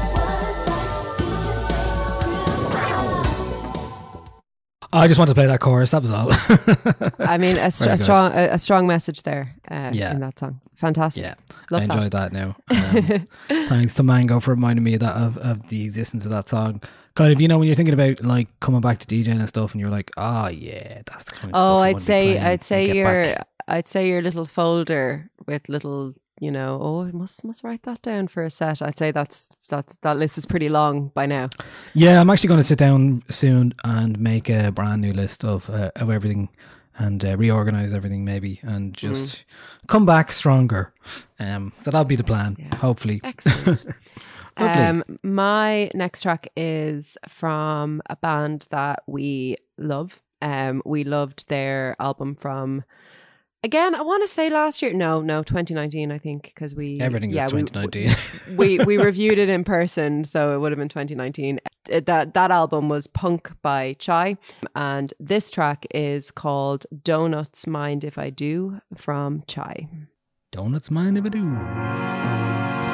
I just wanted to play that chorus. That was all. I mean, a, str- Very a good. strong a, a strong message there uh, Yeah. in that song. Fantastic. Yeah, Love I that. enjoyed that, now. Um, thanks to Mango for reminding me of that of, of the existence of that song. Kind of, you know, when you're thinking about like coming back to DJing and stuff, and you're like, oh yeah, that's the kind of stuff. Oh, I I'd wanna be say playing I'd and say get your back. I'd say your little folder with little, you know, oh, I must must write that down for a set. I'd say that's that's that list is pretty long by now. Yeah, I'm actually going to sit down soon and make a brand new list of uh, of everything and uh, reorganize everything maybe and just come back stronger. Um, so that'll be the plan. Yeah. Hopefully. Excellent. Lovely. um, my next track is from a band that we love. Um, we loved their album from. Again, I want to say last year. No, no, twenty nineteen. I think because we Everything yeah, was we- twenty nineteen. we we reviewed it in person, so it would have been twenty nineteen. Uh, That that album was Punk by Chai, and this track is called "Donuts Mind If I Do" from Chai. Donuts mind if I do.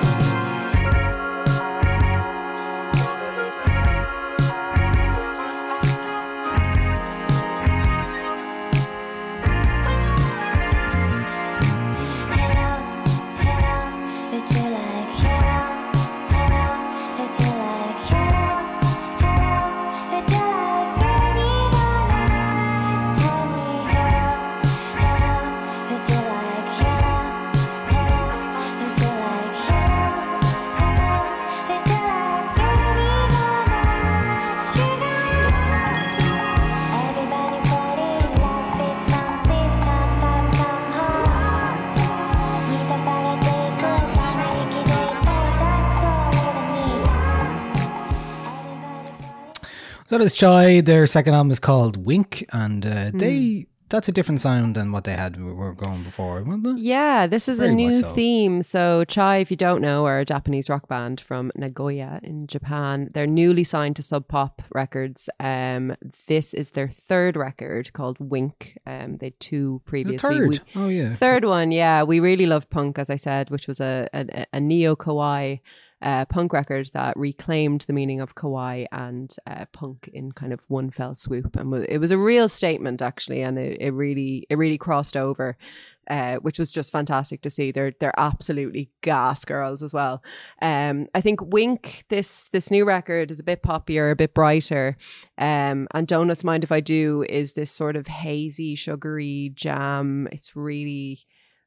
Everybody fall in love with something sometime somehow 満たされていくため息でいたい That's all I really need Everybody fall in So there's Chai. Their second album is called Wink, and uh, Hmm. they that's a different sound than what they had we were going before, wasn't it? Yeah, this is Very a much new so. theme. So Chai, if you don't know, are a Japanese rock band from Nagoya in Japan. They're newly signed to Sub Pop Records. Um, this is their third record called Wink. Um, they had two Is it previously. third? We- Oh yeah. Third one, yeah. We really loved Punk, as I said, which was a a, a neo kawaii uh, punk record that reclaimed the meaning of kawaii and uh, punk in kind of one fell swoop. And wa- it was a real statement, actually, and it, it really it really crossed over. Uh, which was just fantastic to see. They're they're absolutely gas girls as well. Um, I think Wink, this this new record is a bit poppier, a bit brighter. Um, and Donuts Mind If I Do is this sort of hazy, sugary jam. It's really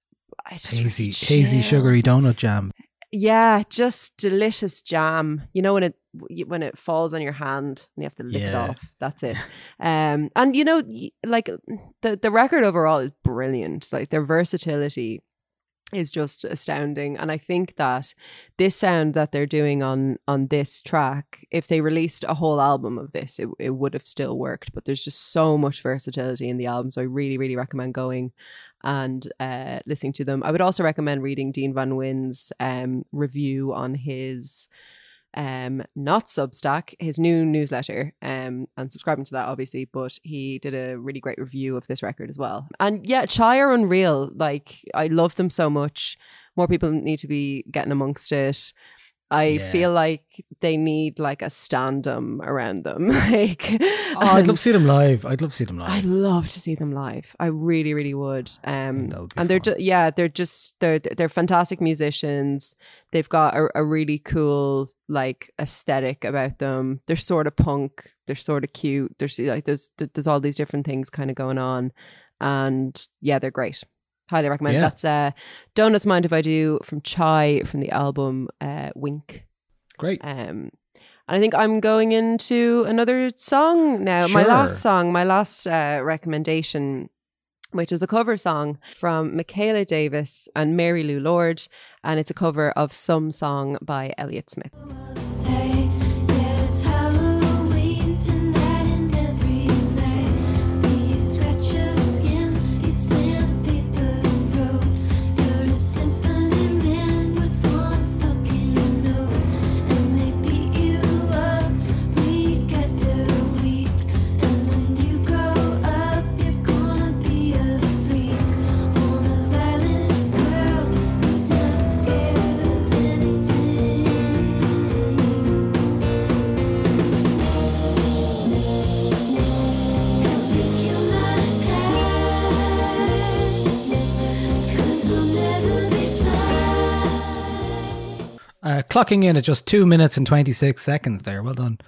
it's just Hazy, really hazy, chill. sugary donut jam. Yeah, just delicious jam. You know when it when it falls on your hand and you have to lick it Yeah. off. That's it. Um, and you know, y- like the the record overall is brilliant. Like their versatility is just astounding. And I think that this sound that they're doing on on this track, if they released a whole album of this, it it would have still worked. But there's just so much versatility in the album, so I really really recommend going and uh, listening to them. I would also recommend reading Dean Van Wynn's um, review on his um, not Substack, his new newsletter, um, and subscribing to that obviously, but he did a really great review of this record as well. And yeah, Chai are unreal. Like, I love them so much. More people need to be getting amongst it. I Yeah. feel like they need like a stand-um around them. Like, Oh, I'd love to see them live. I'd love to see them live. I'd love to see them live. I really, really would. Um, that would be and they're fun. ju- yeah, they're just they're they're fantastic musicians. They've got a, a really cool like aesthetic about them. They're sort of punk. They're sort of cute. There's like there's there's all these different things kind of going on, and yeah, they're great. Highly recommend. Yeah. That's uh, Donuts Mind If I Do from Chai from the album uh, Wink. Great. Um, and I think I'm going into another song now. My Sure. last song, my last uh, recommendation, which is a cover song from Michaela Davis and Mary Lou Lord. And it's a cover of Some Song by Elliott Smith. It's Halloween tonight and every night. See you scratch your skin, you sandpaper throat. You're a symphony man with one fucking note. And they beat you up week after week. And when you grow up, you're gonna be a freak. Want a violent girl who's not scared of anything. Uh, clocking in at just two minutes and twenty-six seconds there. Well done.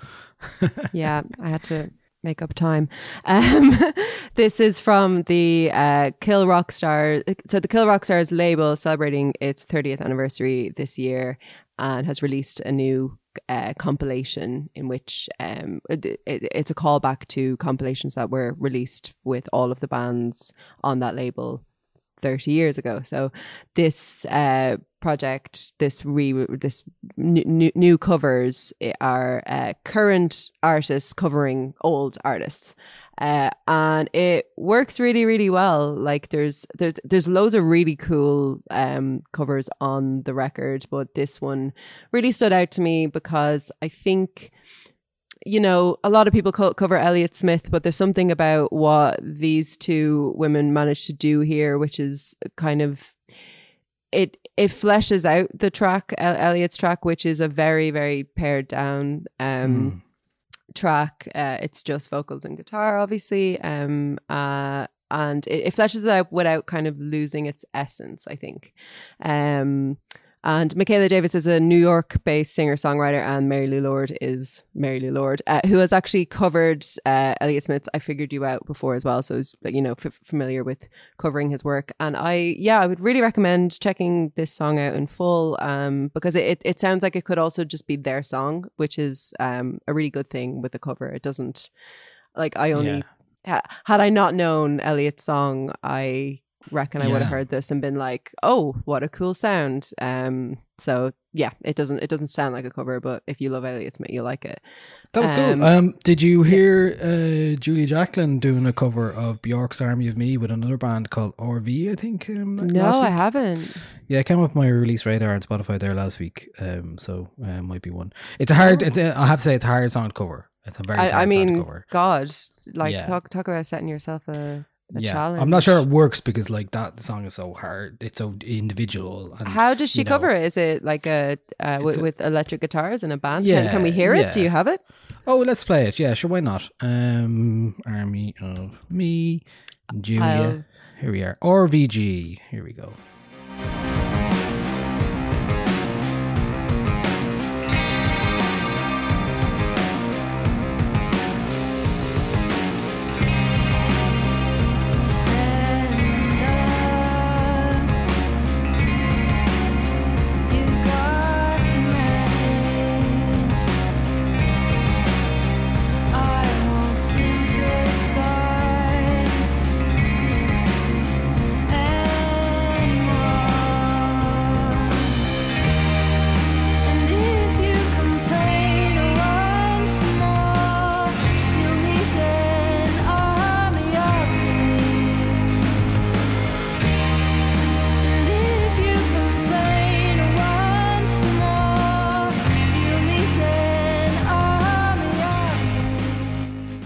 Yeah, I had to make up time. Um, this is from the uh, Kill Rock Star. So the Kill Rock Stars label celebrating its thirtieth anniversary this year and has released a new uh, compilation in which um, it, it, it's a callback to compilations that were released with all of the bands on that label thirty years ago. So this uh, project, this re this new, new, new covers are uh, current artists covering old artists. Uh, and it works really, really well. Like there's there's there's loads of really cool um, covers on the record, but this one really stood out to me because I think, you know, a lot of people co- cover Elliott Smith, but there's something about what these two women managed to do here, which is kind of it. It fleshes out the track, El- Elliott's track, which is a very, very pared down um, track. Uh, it's just vocals and guitar, obviously, um, uh, and it, it fleshes it out without kind of losing its essence, I think. Um, And Michaela Davis is a New York-based singer-songwriter, and Mary Lou Lord is Mary Lou Lord, uh, who has actually covered uh, Elliott Smith's "I Figured You Out" before as well. So is, you know, f- familiar with covering his work. And I, yeah, I would really recommend checking this song out in full, um, because it, it it sounds like it could also just be their song, which is um a really good thing with the cover. It doesn't, like, I only ha- had I not known Elliott's song, I reckon I would Yeah. have heard this and been like, oh, what a cool sound. Um so yeah, it doesn't it doesn't sound like a cover, but if you love Elliott Smith, you'll like it. That was cool. Um, did you hear uh, Julia Jacqueline doing a cover of Bjork's Army of Me with another band called R V, I think? Um, No, last I week? haven't. Yeah, it came up my release radar on Spotify there last week. Um, so uh, might be one. It's a hard. It's a, I have to say, it's a hard song to cover. It's a very. I, hard I song mean, to cover. God, like Yeah. talk talk about setting yourself a a yeah, challenge. I'm not sure it works because like that song is so hard. It's so individual. And, How does she you know, cover it? Is it like a uh, with, a- with electric guitars and a band? Yeah, can, can we hear it? Do yeah. you have it? Oh, let's play it. Yeah, sure. Why not? Um, Army of Me, Julia. I'll- Here we are. R V G. Here we go. You've got to manage. I won't sympathize anymore. And if you complain once more, you'll meet an army of me. And if you complain once more, you'll meet an army of me.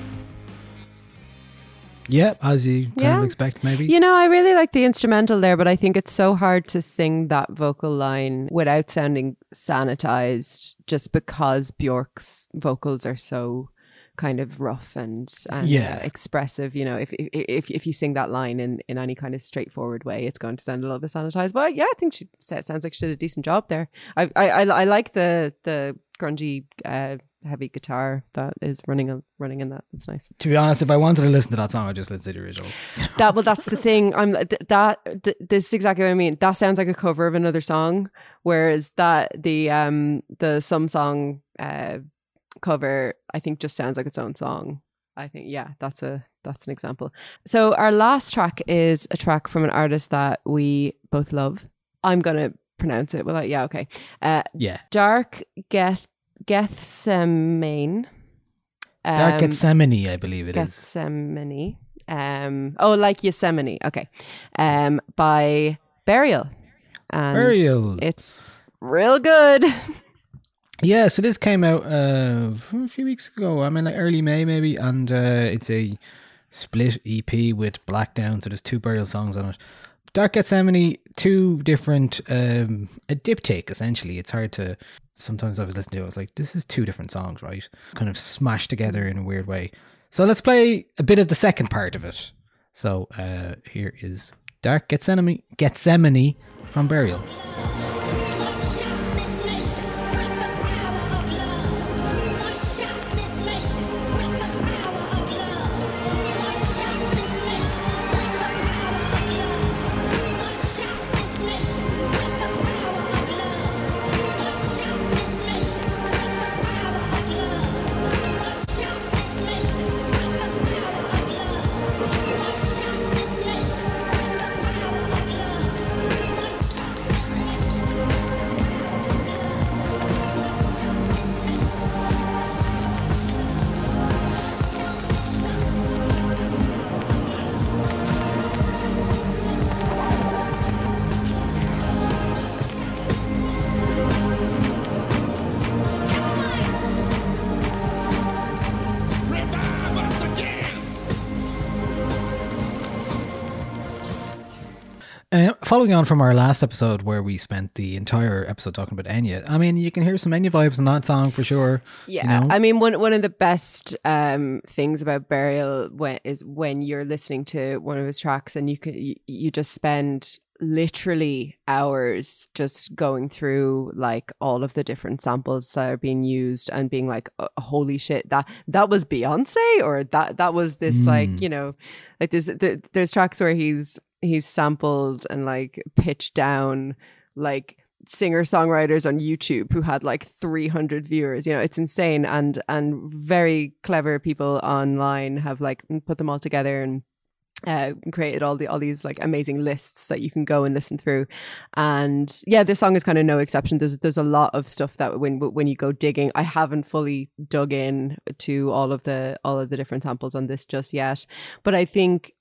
Yeah, as you kind Yeah. of expect, maybe. You know, I really like the instrumental there, but I think it's so hard to sing that vocal line without sounding sanitized just because Bjork's vocals are so kind of rough and, and Yeah. uh, expressive. You know, if, if if if you sing that line in, in any kind of straightforward way, it's going to sound a little bit sanitized. But yeah, I think she sa- sounds like she did a decent job there. I I I, I like the the grungy uh, heavy guitar that is running on, running in that. That's nice. To be honest, if I wanted to listen to that song, I'd just listen to the original. That well, that's the thing. I'm th- that th- this is exactly what I mean. That sounds like a cover of another song, whereas that the um the some song uh cover I think just sounds like its own song. I think yeah, that's a that's an example. So our last track is a track from an artist that we both love. I'm gonna pronounce it without yeah okay. Uh, Yeah. Dark Geth Gethsemane. Dark Um, Gethsemane, I believe it is. Gethsemane. Um, oh, like Yosemite. Okay. Um, by Burial. And Burial. It's real good. Yeah, so this came out uh, a few weeks ago. I mean, like early May maybe, and uh, it's a split E P with Black Down. So there's two Burial songs on it. Dark Gethsemane, two different, um, a diptych essentially. It's hard to. Sometimes I was listening to it, I was like, this is two different songs, right? Kind of smashed together in a weird way. So let's play a bit of the second part of it. So uh, here is Dark Gethsemane, Gethsemane from Burial. Uh, following on from our last episode where we spent the entire episode talking about Enya, I mean, you can hear some Enya vibes in that song for sure. Yeah, you know? I mean, one one of the best um, things about Burial when, is when you're listening to one of his tracks and you can you, you just spend literally hours just going through like all of the different samples that are being used and being like, oh, holy shit, that that was Beyonce, or that that was this Mm. like, you know, like there's there, there's tracks where he's he's sampled and like pitched down like singer songwriters on YouTube who had like three hundred viewers. You know, it's insane. And and very clever people online have like put them all together and uh created all the all these like amazing lists that you can go and listen through. And yeah, this song is kind of no exception. There's there's a lot of stuff that when when you go digging, I haven't fully dug in to all of the all of the different samples on this just yet, but I think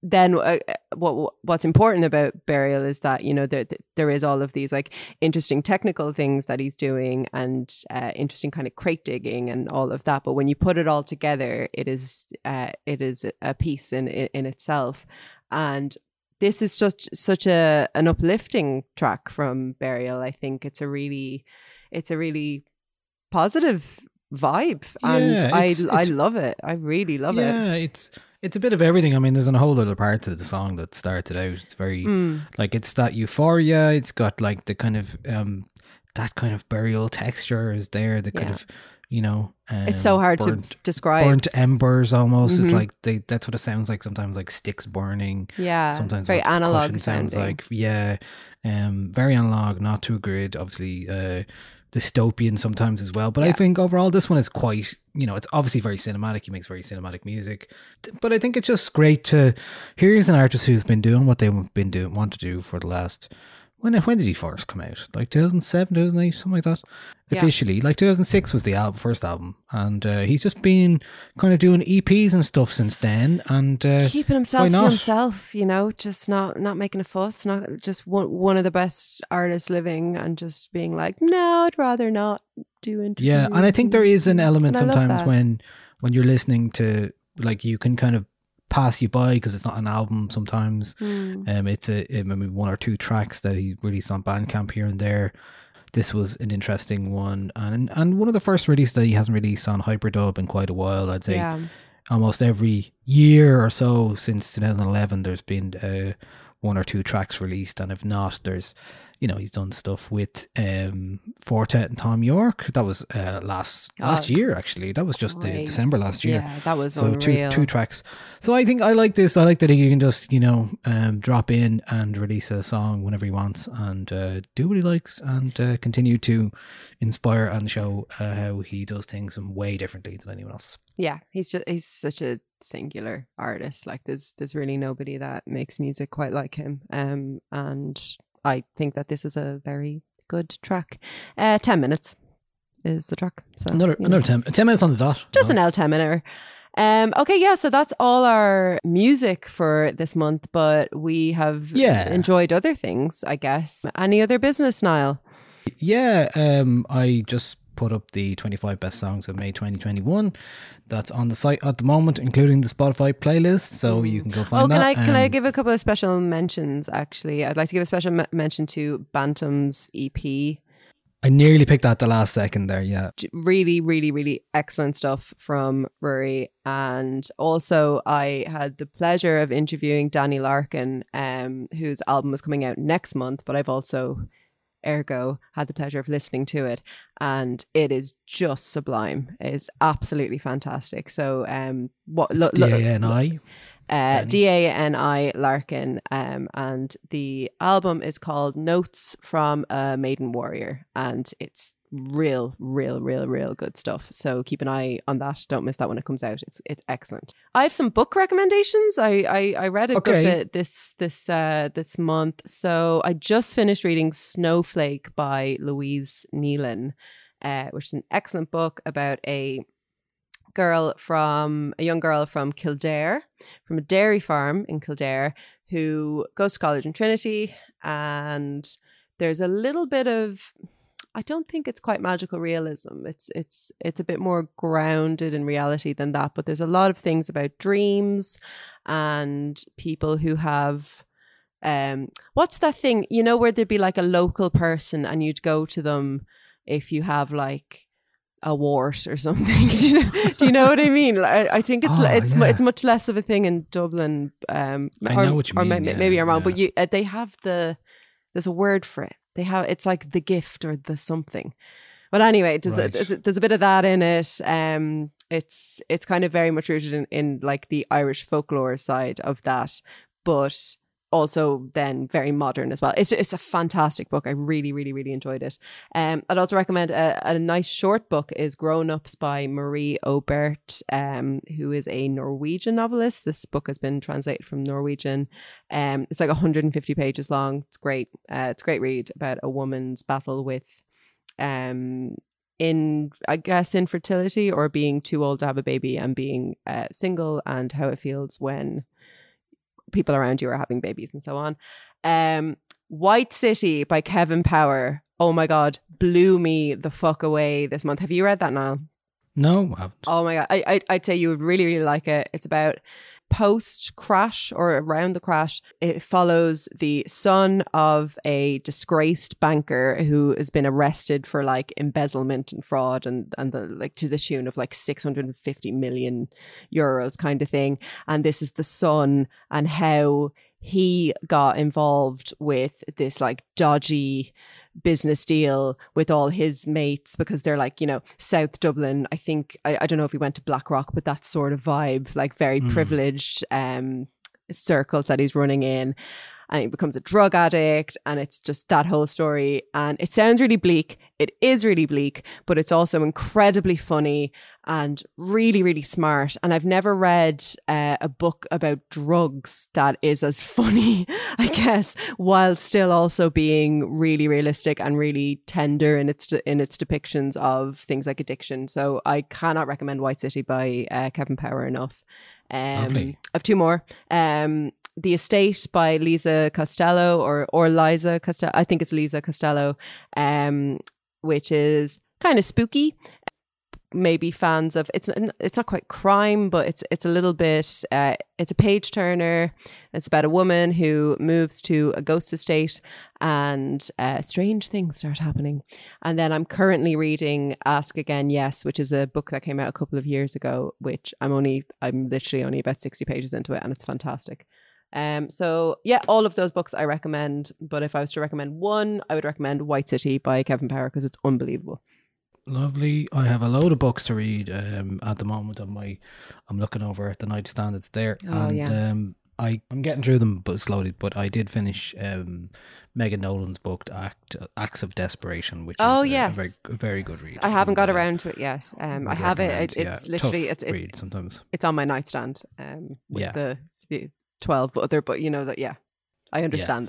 then uh, what what's important about Burial is that, you know, there there is all of these like interesting technical things that he's doing and uh, interesting kind of crate digging and all of that. But when you put it all together, it is uh, it is a piece in in, in itself. And this is just such a an uplifting track from Burial. I think it's a really it's a really positive vibe, and Yeah, I it's- I it's- love it. I really love it. Yeah, it's it's a bit of everything. I mean, there's a whole other part to the song that starts it out. It's very Mm. like it's that euphoria. It's got like the kind of um that kind of burial texture is there. The kind Yeah. of you know, um, It's so hard burnt, to describe. burnt embers almost. It's Mhm. like they that's what it sounds like sometimes, like sticks burning. Yeah, sometimes very what the analog percussion sounds sounding. like. Yeah, um, very analog, not too grid. Obviously, uh, dystopian sometimes as well. But I Yeah. think overall this one is quite, you know, it's obviously very cinematic. He makes very cinematic music. But I think it's just great to, here's an artist who's been doing what they've been doing, want to do for the last, when when did he first come out? Like two thousand seven, two thousand eight, something like that? Yeah. Officially. Like two thousand six was the album, first album. And uh, he's just been kind of doing E Ps and stuff since then. And uh, Keeping why himself to not? himself, you know, just not not making a fuss, not just one one of the best artists living, and just being like, no, I'd rather not do interviews. Yeah, and I think there is an element And I love sometimes that. when when you're listening to, like, you can kind of pass you by because it's not an album sometimes. Mm. Um, it's a it maybe one or two tracks that he released on Bandcamp here and there. This was an interesting one, and and one of the first releases that he hasn't released on Hyperdub in quite a while. I'd say Yeah. almost every year or so since twenty eleven, there's been uh, one or two tracks released, and if not, there's, you know, he's done stuff with um, Fortet and Tom York. That was uh, last last Oh, year, actually. That was just the great. December last year. Yeah, that was so two unreal. two tracks. So I think I like this. I like that he can just, you know, um, drop in and release a song whenever he wants and uh, do what he likes and uh, continue to inspire and show uh, how he does things way differently than anyone else. Yeah, he's just he's such a singular artist. Like there's there's really nobody that makes music quite like him. Um, and I think that this is a very good track. Uh, ten minutes is the track. So Another you know. another ten, ten minutes on the dot. Just an L ten minute. Um, okay, yeah, so that's all our music for this month, but we have Yeah. enjoyed other things, I guess. Any other business, Niall? Yeah, um, I just put up the twenty-five best songs of May twenty twenty-one. That's on the site at the moment, including the Spotify playlist, so you can go find Oh, can that. I can I Um, give a couple of special mentions? Actually, I'd like to give a special m- mention to Bantam's E P. I nearly picked that at the last second there. Yeah, J- Really, really, really excellent stuff from Rory. And also, I had the pleasure of interviewing Danny Larkin, um, whose album was coming out next month. But I've also, ergo, had the pleasure of listening to it, and it is just sublime. It's absolutely fantastic. So, um, what lo- D lo- A N I. uh, Danny. D A N I Larkin, um, and the album is called Notes from a Maiden Warrior, and it's real, real, real, real good stuff. So keep an eye on that. Don't miss that when it comes out. It's it's excellent. I have some book recommendations. I I, I read a good Okay. bit this this uh, this month. So I just finished reading Snowflake by Louise Nealon, uh, which is an excellent book about a girl from a young girl from Kildare, from a dairy farm in Kildare, who goes to college in Trinity, and there's a little bit of, I don't think it's quite magical realism. It's it's it's a bit more grounded in reality than that, but there's a lot of things about dreams and people who have um what's that thing, you know, where there'd be like a local person and you'd go to them if you have like a wart or something. Do you know, do you know what I mean? Like, I, I think it's Oh, it's mu- yeah. it's much less of a thing in Dublin. Um, I or, know what you or mean, may- yeah, maybe I'm wrong, yeah. but you uh, they have the there's a word for it. They have it's like the gift or the something. But anyway, there's Right. a, there's, a, there's a bit of that in it. Um, it's it's kind of very much rooted in, in like the Irish folklore side of that, but also then very modern as well. It's it's a fantastic book. I really, really, really enjoyed it. Um, I'd also recommend a, a nice short book is Grown Ups by Marie Obert, um, who is a Norwegian novelist. This book has been translated from Norwegian. Um, it's like one hundred fifty pages long. It's great. Uh, it's a great read about a woman's battle with um in I guess infertility or being too old to have a baby and being uh, single, and how it feels when people around you are having babies and so on. Um, White City by Kevin Power. Oh my God, blew me the fuck away this month. Have you read that, Niall? No, I haven't. Oh my God. I, I, I'd say you would really, really like it. It's about post crash or around the crash. It follows the son of a disgraced banker who has been arrested for like embezzlement and fraud and, and the, like to the tune of like six hundred fifty million euros kind of thing. And this is the son and how he got involved with this like dodgy business deal with all his mates because they're like, you know, South Dublin. I think, I, I don't know if he went to Blackrock, but that sort of vibe, like very mm. privileged um, circles that he's running in. And he becomes a drug addict, and it's just that whole story. And it sounds really bleak. It is really bleak, but it's also incredibly funny and really, really smart. And I've never read uh, a book about drugs that is as funny, I guess, while still also being really realistic and really tender in its in its depictions of things like addiction. So I cannot recommend White City by uh, Kevin Power enough. Um, I have two more. Um, The Estate by Lisa Costello or or Liza Costello. I think it's Lisa Costello, um, which is kind of spooky. Maybe fans of it's it's not quite crime, but it's it's a little bit. Uh, it's a page turner. It's about a woman who moves to a ghost estate, and uh, strange things start happening. And then I'm currently reading Ask Again Yes, which is a book that came out a couple of years ago. Which I'm only I'm literally only about sixty pages into it, and it's fantastic. Um, so yeah, all of those books I recommend, but if I was to recommend one, I would recommend White City by Kevin Power because it's unbelievable. Lovely. I have a load of books to read um, at the moment on my, I'm looking over at the nightstand that's there. Oh, and yeah. um, I, I'm getting through them but slowly, but I did finish um, Megan Nolan's book, Act, Acts of Desperation, which Oh, is a, yes. a very, a very good read. I haven't got And, uh, around to it yet. Um, I would have it. recommend, it it's yeah, literally, tough it's, it's, read sometimes. it's on my nightstand um, with Yeah. the, the twelve, but other, but you know that, yeah, I understand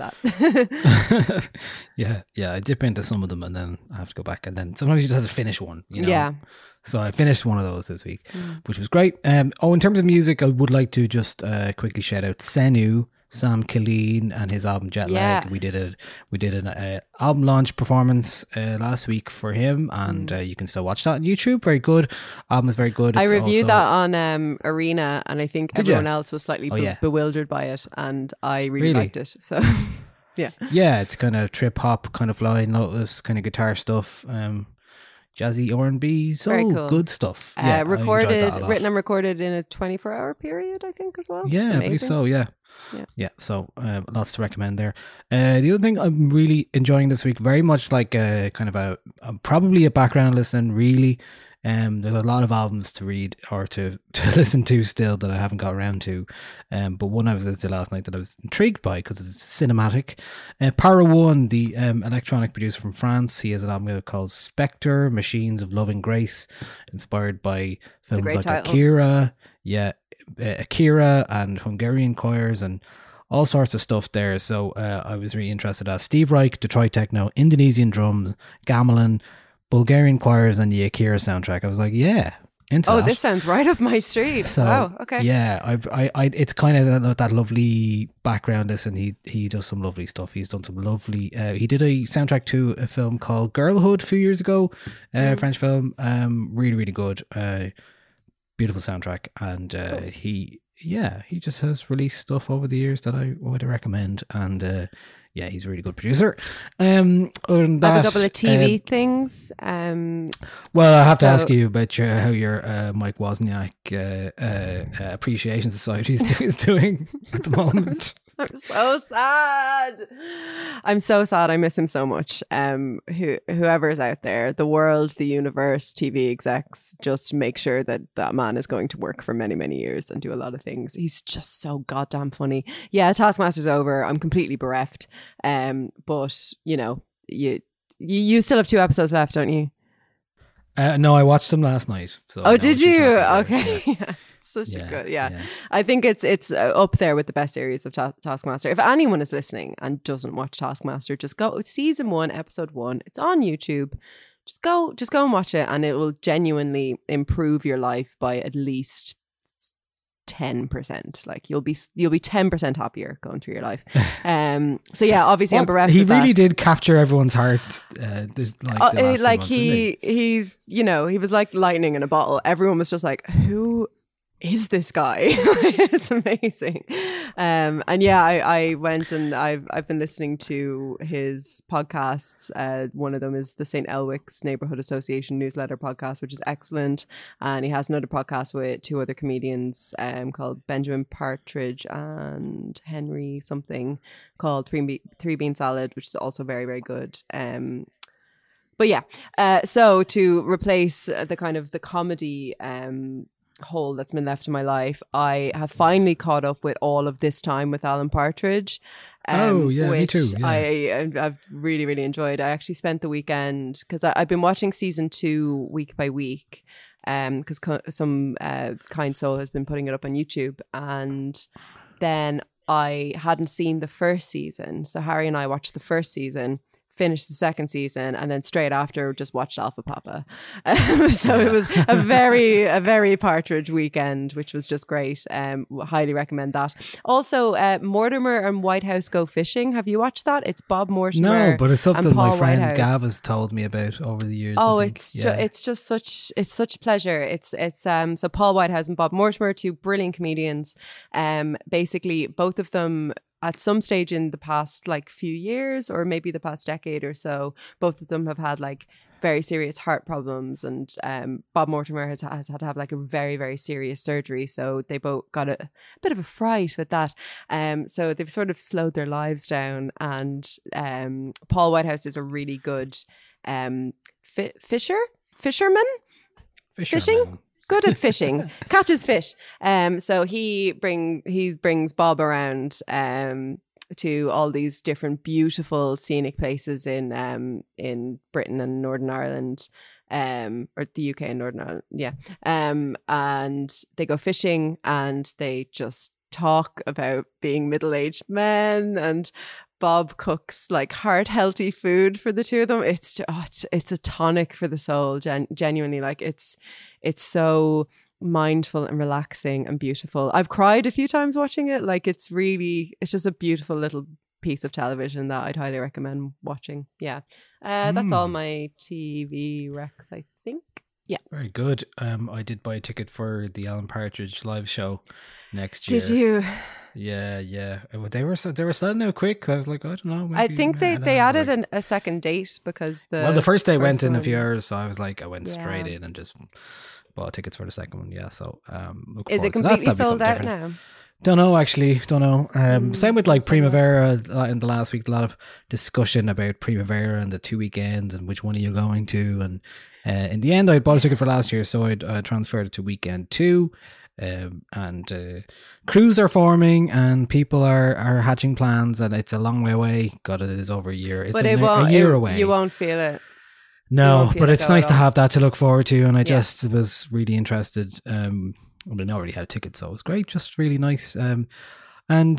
that. yeah, yeah. I dip into some of them and then I have to go back, and then sometimes you just have to finish one. You know? Yeah. So I finished one of those this week, Mm. which was great. Um, oh, in terms of music, I would like to just uh, quickly shout out Senu, Sam Killeen, and his album Jet Lag. Yeah. We did a we did an uh, album launch performance uh, last week for him, and uh, you can still watch that on YouTube. Very good. Album is very good. I It's reviewed also- that on um, Arena, and I think Did ya? everyone else was slightly Oh, be- yeah. bewildered by it, and I really, Really? liked it. So, yeah. Yeah, it's kind of trip hop, kind of Flying Lotus, kind of guitar stuff. Um, jazzy R and B, so Very cool. good stuff. Uh, Yeah, I enjoyed recorded, that a lot. written and recorded in a twenty-four hour period, I think, as well. which is Yeah, I believe amazing. so. Yeah, Yeah. yeah. So uh, lots to recommend there. Uh, the other thing I'm really enjoying this week, very much like a kind of a, a probably a background listen. Really, um, there's a lot of albums to read or to, to listen to still that I haven't got around to. Um, but one I was listening to last night that I was intrigued by because it's cinematic. Uh, Para One, the um, electronic producer from France, he has an album called Spectre: Machines of Love and Grace, inspired by films great like title. Akira. Yeah, uh, Akira and Hungarian choirs and all sorts of stuff there. So uh, I was really interested as Steve Reich, Detroit Techno, Indonesian drums, gamelan, Bulgarian choirs, and the Akira soundtrack. I was like, yeah, into Oh, that. this sounds right up my street. So, wow. Okay. Yeah, I, I, I, it's kind of that, that lovely background. Listen, he he does some lovely stuff. He's done some lovely. Uh, he did a soundtrack to a film called Girlhood a few years ago, uh, Mm. French film. Um, really, really good. Uh, beautiful soundtrack, and uh, Cool. he, yeah, he just has released stuff over the years that I would recommend, and uh, yeah, he's a really good producer. Um, other than I that, have a couple of T V um, things. Um, well, I have to So- ask you about your, how your uh, Mike Wozniak uh, uh, uh, Appreciation Society is, do- is doing at the moment. I'm so sad. I'm so sad. I miss him so much. Um, who whoever's out there, the world, the universe, T V execs, just make sure that that man is going to work for many, many years and do a lot of things. He's just so goddamn funny. Yeah, Taskmaster's over. I'm completely bereft. Um, but you know, you you, you still have two episodes left, don't you? Uh, no, I watched them last night. So I Oh, know did what you're you? talking about, Okay. yeah. Yeah. Such Yeah, a good, yeah. yeah. I think it's it's uh, up there with the best series of Ta- Taskmaster. If anyone is listening and doesn't watch Taskmaster, just go season one, episode one. It's on YouTube. Just go, just go and watch it, and it will genuinely improve your life by at least ten percent. Like you'll be you'll be ten percent happier going through your life. Um. So yeah, obviously I'm Well, bereft he of really that. did capture everyone's heart. Uh, this, like, Uh, the last few like months, didn't he, he's you know he was like lightning in a bottle. Everyone was just like, who is this guy? It's amazing. Um, and yeah, I, I went and I've I've been listening to his podcasts. Uh, one of them is the Saint Elwick's Neighborhood Association newsletter podcast, which is excellent. And he has another podcast with two other comedians um, called Benjamin Partridge and Henry something called Three, Be- Three Bean Salad, which is also very, very good. Um, but yeah, uh, so to replace uh, the kind of the comedy um, hole that's been left in my life, I have finally caught up with all of This Time with Alan Partridge. Oh, yeah, me which too, yeah. I I've really really enjoyed. I actually spent the weekend because I've been watching season two week by week, um, because co- some uh, kind soul has been putting it up on YouTube, and then I hadn't seen the first season, so Harry and I watched the first season, finished the second season, and then straight after just watched Alpha Papa. Um, so it was a very a very Partridge weekend, which was just great. Um, highly recommend that. Also, uh, Mortimer and Whitehouse Go Fishing. Have you watched that? It's Bob Mortimer. No, but it's and something my Paul friend Whitehouse. Gav has told me about over the years. I Oh, think. it's yeah. ju- it's just such it's such pleasure. It's it's um so Paul Whitehouse and Bob Mortimer, two brilliant comedians. Um, basically both of them at some stage in the past like few years or maybe the past decade or so, both of them have had like very serious heart problems, and um, Bob Mortimer has has had to have like a very very serious surgery. So they both got a, a bit of a fright with that. Um, so they've sort of slowed their lives down. And um, Paul Whitehouse is a really good um fi- fisher fisherman fishing. Fisherman. Good at fishing, catches fish. Um, so he bring he brings Bob around um to all these different beautiful scenic places in um in Britain and Northern Ireland, um or the U K and Northern Ireland, yeah. Um, and they go fishing and they just talk about being middle-aged men, and Bob cooks like heart healthy food for the two of them. It's oh, it's it's a tonic for the soul. Gen- genuinely, like it's it's so mindful and relaxing and beautiful. I've cried a few times watching it. Like it's really, it's just a beautiful little piece of television that I'd highly recommend watching. Yeah, uh, that's all Mm. my T V recs, I think. Yeah. Very good. Um, I did buy a ticket for the Alan Partridge live show next year. Did you? Yeah, yeah. Uh, They were so they were selling out quick. I was like, I don't know. I maybe- think they and they I was added like- an, a second date because the well, the first day went in a one- few hours, so I was like, I went straight Yeah. in and just bought tickets for the second one. Yeah, so um, look Is it forward to that. completely That'd be sold something out different. now? Don't know, actually. Don't know. Um, Mm, same with like that's all right. Primavera uh, in the last week. A lot of discussion about Primavera and the two weekends and which one are you going to. And uh, in the end, I bought a ticket for last year, so I uh, transferred it to weekend two. Um, and uh, crews are forming and people are, are hatching plans, and it's a long way away. God, it is over a year. It's But a, it won't. a year it- away. You won't feel it. you No, won't feel but it it's go nice at to all. have that to look forward to, and I Yeah. just was really interested. Um, I mean, I already had a ticket, so it was great. Just really nice. Um, and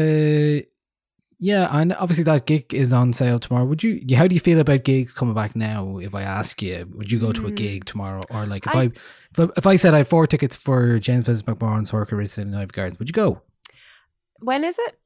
uh, yeah, and obviously that gig is on sale tomorrow. Would you? How do you feel about gigs coming back now? If I ask you, would you go to a Mm. gig tomorrow, or like if I- I, if I if I said I had four tickets for James Vincent McMahon's Horker in Knife Gardens, would you go? When is it?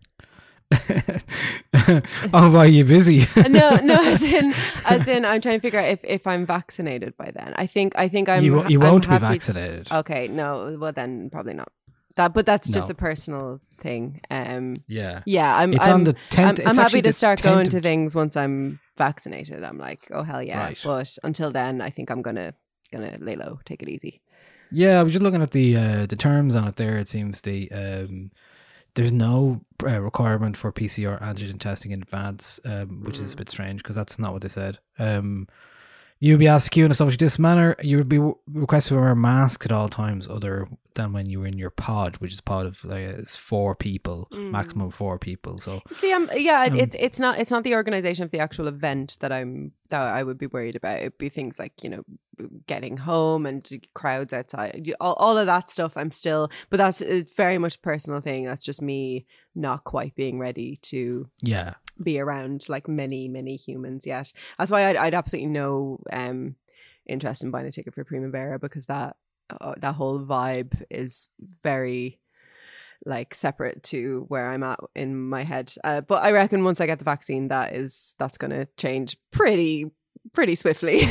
Oh, why are you busy? No, no. As in, as in, I'm trying to figure out if, if I'm vaccinated by then. I think, I think I'm. you ha- you I'm won't be happy to- vaccinated. Okay, no. Well, then probably not. That, but that's just No. a personal thing. Um, Yeah, yeah, I'm. It's I'm, on the tenth. I'm, I'm it's happy actually to the start going tenth to of- things once I'm vaccinated. I'm like, oh hell yeah! Right. But until then, I think I'm gonna gonna lay low, take it easy. Yeah, I was just looking at the uh, the terms on it there. It seems the um, there's no uh, requirement for P C R antigen testing in advance, um, which is a bit strange because that's not what they said. Um, you'll be asked to queue in a social distance manner. You would be w- requested to wear masks at all times, other than when you were in your pod, which is a pod of like it's four people, Mm. maximum of four people. So See, I'm yeah. Um, it's it's not it's not the organization of the actual event that I'm that I would be worried about. It'd be things like, you know, getting home and crowds outside, You- all, all of that stuff. I'm still, but that's a very much personal thing. That's just me not quite being ready to yeah, be around like many many humans yet. That's why I'd, I'd absolutely no um interest in buying a ticket for Primavera, because that uh, that whole vibe is very like separate to where I'm at in my head. Uh, but I reckon once I get the vaccine, that is that's going to change pretty pretty swiftly.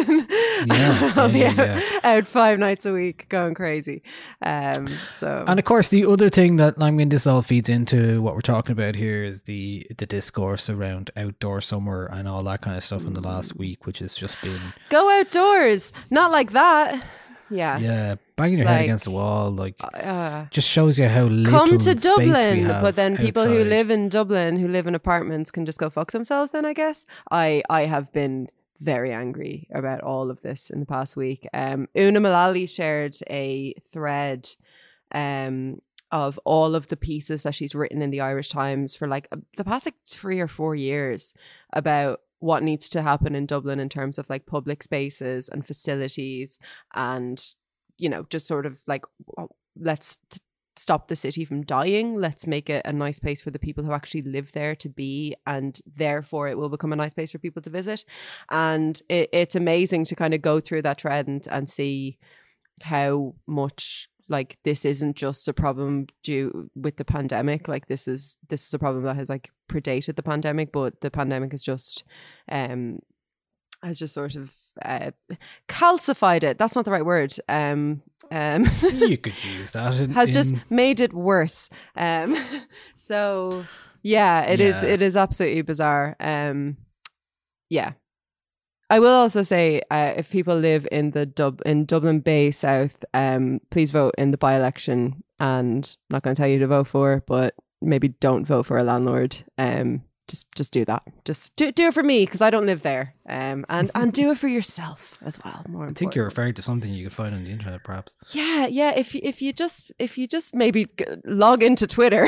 Yeah, I'll be yeah, out, yeah. out five nights a week going crazy. Um, so And of course, the other thing that I mean, this all feeds into what we're talking about here is the the discourse around outdoor summer and all that kind of stuff in the last week, which has just been go outdoors, not like that. Yeah. yeah banging your head Like, against the wall, like Uh, just shows you how little come to space we Dublin, have but then people who outside. live in Dublin, who live in apartments, can just go fuck themselves. Then I guess I I have been very angry about all of this in the past week. Um, Una Mullally shared a thread um, of all of the pieces that she's written in the Irish Times for like the past like three or four years about what needs to happen in Dublin in terms of like public spaces and facilities and, you know, just sort of like, let's t- stop the city from dying. Let's make it a nice place for the people who actually live there to be, and therefore it will become a nice place for people to visit. And it, it's amazing to kind of go through that thread and, and see how much like this isn't just a problem due with the pandemic. Like this is this is a problem that has like predated the pandemic, but the pandemic has just um has just sort of uh, calcified it. That's not the right word. Um, um, You could use that. In, has just in- made it worse. Um, so yeah, it is. Yeah. It is absolutely bizarre. Um, yeah. I will also say, uh, if people live in the Dub in Dublin Bay South, um, please vote in the by-election. And I'm not going to tell you to vote for, but maybe don't vote for a landlord. Um, just just do that. Just do do it for me because I don't live there. Um, and and do it for yourself as well. More I think you're important. referring to something you could find on the internet, perhaps. Yeah, yeah. If you- if you just if you just maybe g- log into Twitter,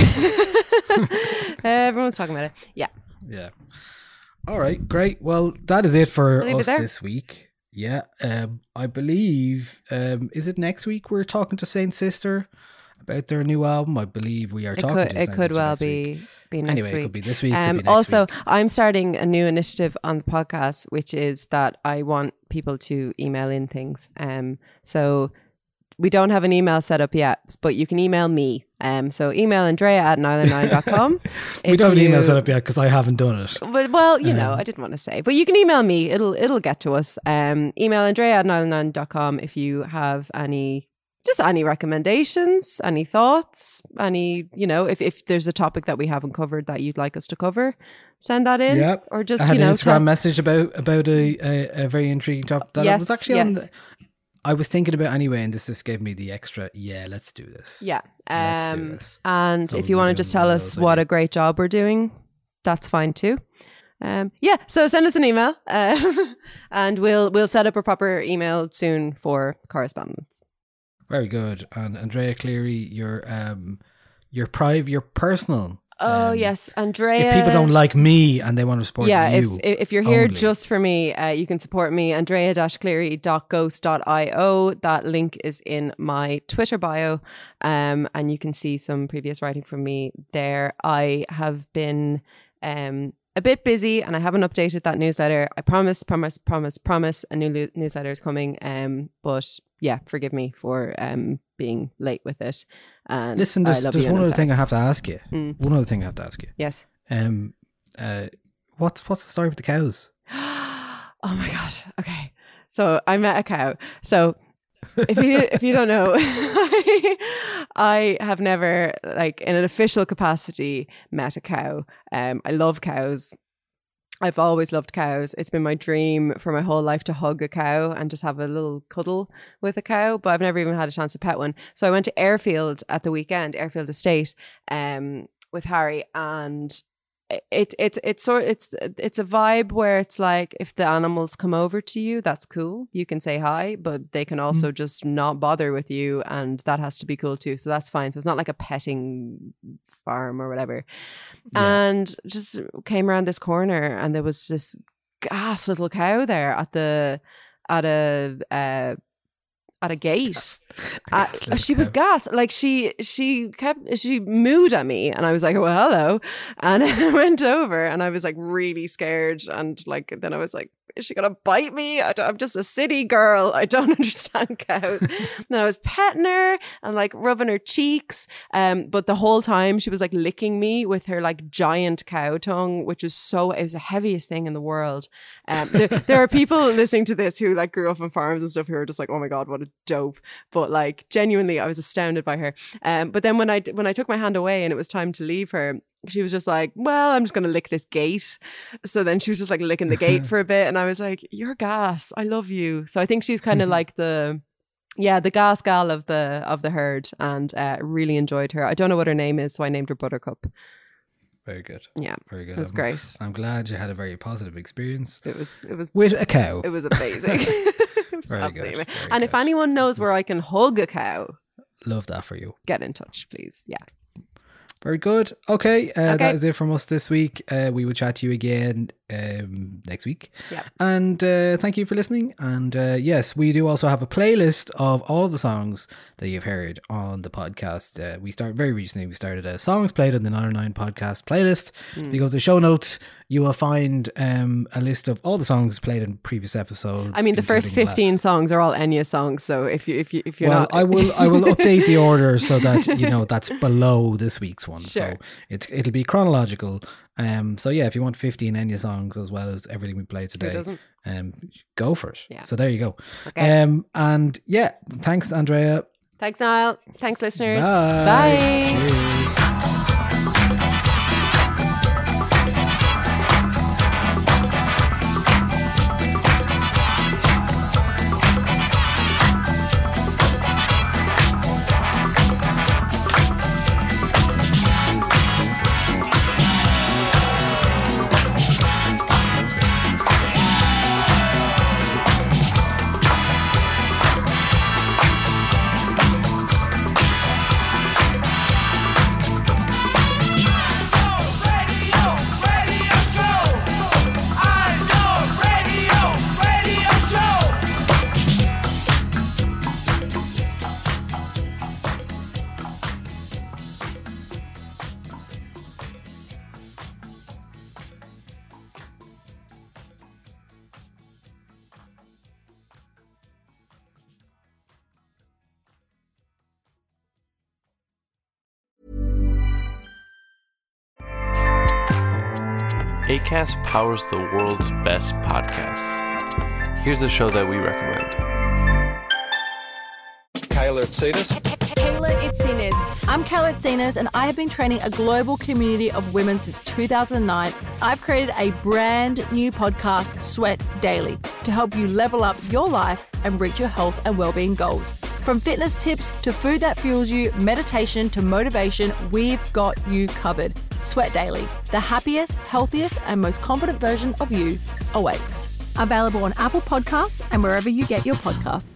everyone's talking about it. Yeah. Yeah. All right, great. Well, that is it for We'll leave it us there. this week. Yeah, um, I believe um, is it next week we're talking to Saint Sister about their new album. I believe we are It talking could to it Saint could Sister well next week. be be next Anyway, week. it could be this week. It Um, could be next also, week. I'm starting a new initiative on the podcast, which is that I want people to email in things. Um, so we don't have an email set up yet, but you can email me. Um, so email Andrea at nine nine dot com. we don't have an email set up yet because I haven't done it. But, well, you know, Um, I didn't want to say, but you can email me. It'll it'll get to us. Um, email Andrea at nine nine dot com if you have any, just any recommendations, any thoughts, any, you know, if, if there's a topic that we haven't covered that you'd like us to cover, send that in. Yep. Or just, I had you know, an Instagram tell- message about about a, a, a very intriguing topic that I Yes, was actually on. yes. The, I was thinking about anyway, and this just gave me the extra. Yeah, let's do this. Yeah. Let's do Um, this. and So if you we're want to doing just tell one of us those what ideas. a great job we're doing, that's fine too. Um, yeah, so send us an email, uh, and we'll we'll set up a proper email soon for correspondence. Very good. And Andrea Cleary, your um, your private, your personal. Oh um, yes, Andrea. If people don't like me and they want to support yeah, you, if if you're here only. just for me, uh, you can support me. Andrea Cleary dot ghost dot io. That link is in my Twitter bio, um, and you can see some previous writing from me there. I have been um. a bit busy and I haven't updated that newsletter. I promise, promise, promise, promise a new lu- newsletter is coming. Um, but yeah, forgive me for um being late with it. And Listen, I there's, love there's you and one I'm other sorry. thing I have to ask you. Mm. One other thing I have to ask you. Yes. Um, uh, what's what's the story with the cows? Oh my god. Okay. So I met a cow. So if you if you don't know, I have never, like, in an official capacity, met a cow. Um, I love cows. I've always loved cows. It's been my dream for my whole life to hug a cow and just have a little cuddle with a cow, but I've never even had a chance to pet one. So I went to Airfield at the weekend, Airfield Estate, um, with Harry, and it it's it's sort it's it's a vibe where it's like, if the animals come over to you, that's cool. You can say hi, but they can also Mm. just not bother with you, and that has to be cool too. So that's fine. So it's not like a petting farm or whatever. Yeah. And just came around this corner, and there was this gas little cow there at the at a uh, at a gate. Uh, Gas little she was cow. gas. Like she she kept she mooed at me, and I was like, well, hello. And I went over, and I was like really scared, and like then I was like, is she gonna bite me? I don't, I'm just a city girl. I don't understand cows. And I was petting her and like rubbing her cheeks. Um, but the whole time she was like licking me with her like giant cow tongue, which was so, it was the heaviest thing in the world. Um, there, there are people listening to this who like grew up on farms and stuff who are just like, oh my God, what a dope. But like genuinely, I was astounded by her. Um, but then when I, when I took my hand away and it was time to leave her, she was just like, well, I'm just going to lick this gate. So then she was just like licking the gate for a bit. And I was like, you're gas. I love you. So I think she's kind of like the, yeah, the gas gal of the, of the herd, and uh, really enjoyed her. I don't know what her name is, so I named her Buttercup. Very good. Yeah. Very good. That's I'm, great. I'm glad you had a very positive experience. It was, it was with a cow. It was amazing. It was Very absolutely good. amazing. Very And if good. anyone knows where I can hug a cow, Love that for you. get in touch, please. Yeah. Very good. Okay, uh, Okay. that is it from us this week. Uh, we will chat to you again um, next week. Yeah. And uh, thank you for listening. And uh, yes, we do also have a playlist of all of the songs that you've heard on the podcast. Uh, we started very recently. We started a songs played on the nine oh nine podcast playlist. Mm. If you go to the show notes, you will find um, a list of all the songs played in previous episodes. I mean, the first including la- fifteen songs are all Enya songs. So if you if you if you're well, not, I will I will update the order so that you know that's below this week's one. Sure. So it's it'll be chronological. Um. So yeah, if you want fifteen Enya songs as well as everything we played today, doesn't? um, go for it. Yeah. So there you go. Okay. Um. And yeah, thanks, Andrea. Thanks, Niall. Thanks, listeners. Bye. Bye. Cheers. Radio, radio show. I'm your radio, radio show. Acast powers the world's best podcasts. Here's a show that we recommend. Kayla Tsetas. Kayla Itzinas. I'm Kayla Itzinas, and I have been training a global community of women since two thousand nine. I've created a brand new podcast, Sweat Daily, to help you level up your life and reach your health and well-being goals. From fitness tips to food that fuels you, meditation to motivation, we've got you covered. Sweat Daily, the happiest, healthiest, and most confident version of you awaits. Available on Apple Podcasts and wherever you get your podcasts.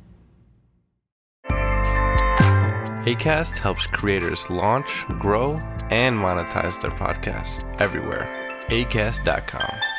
Acast helps creators launch, grow, and monetize their podcasts everywhere. acast dot com.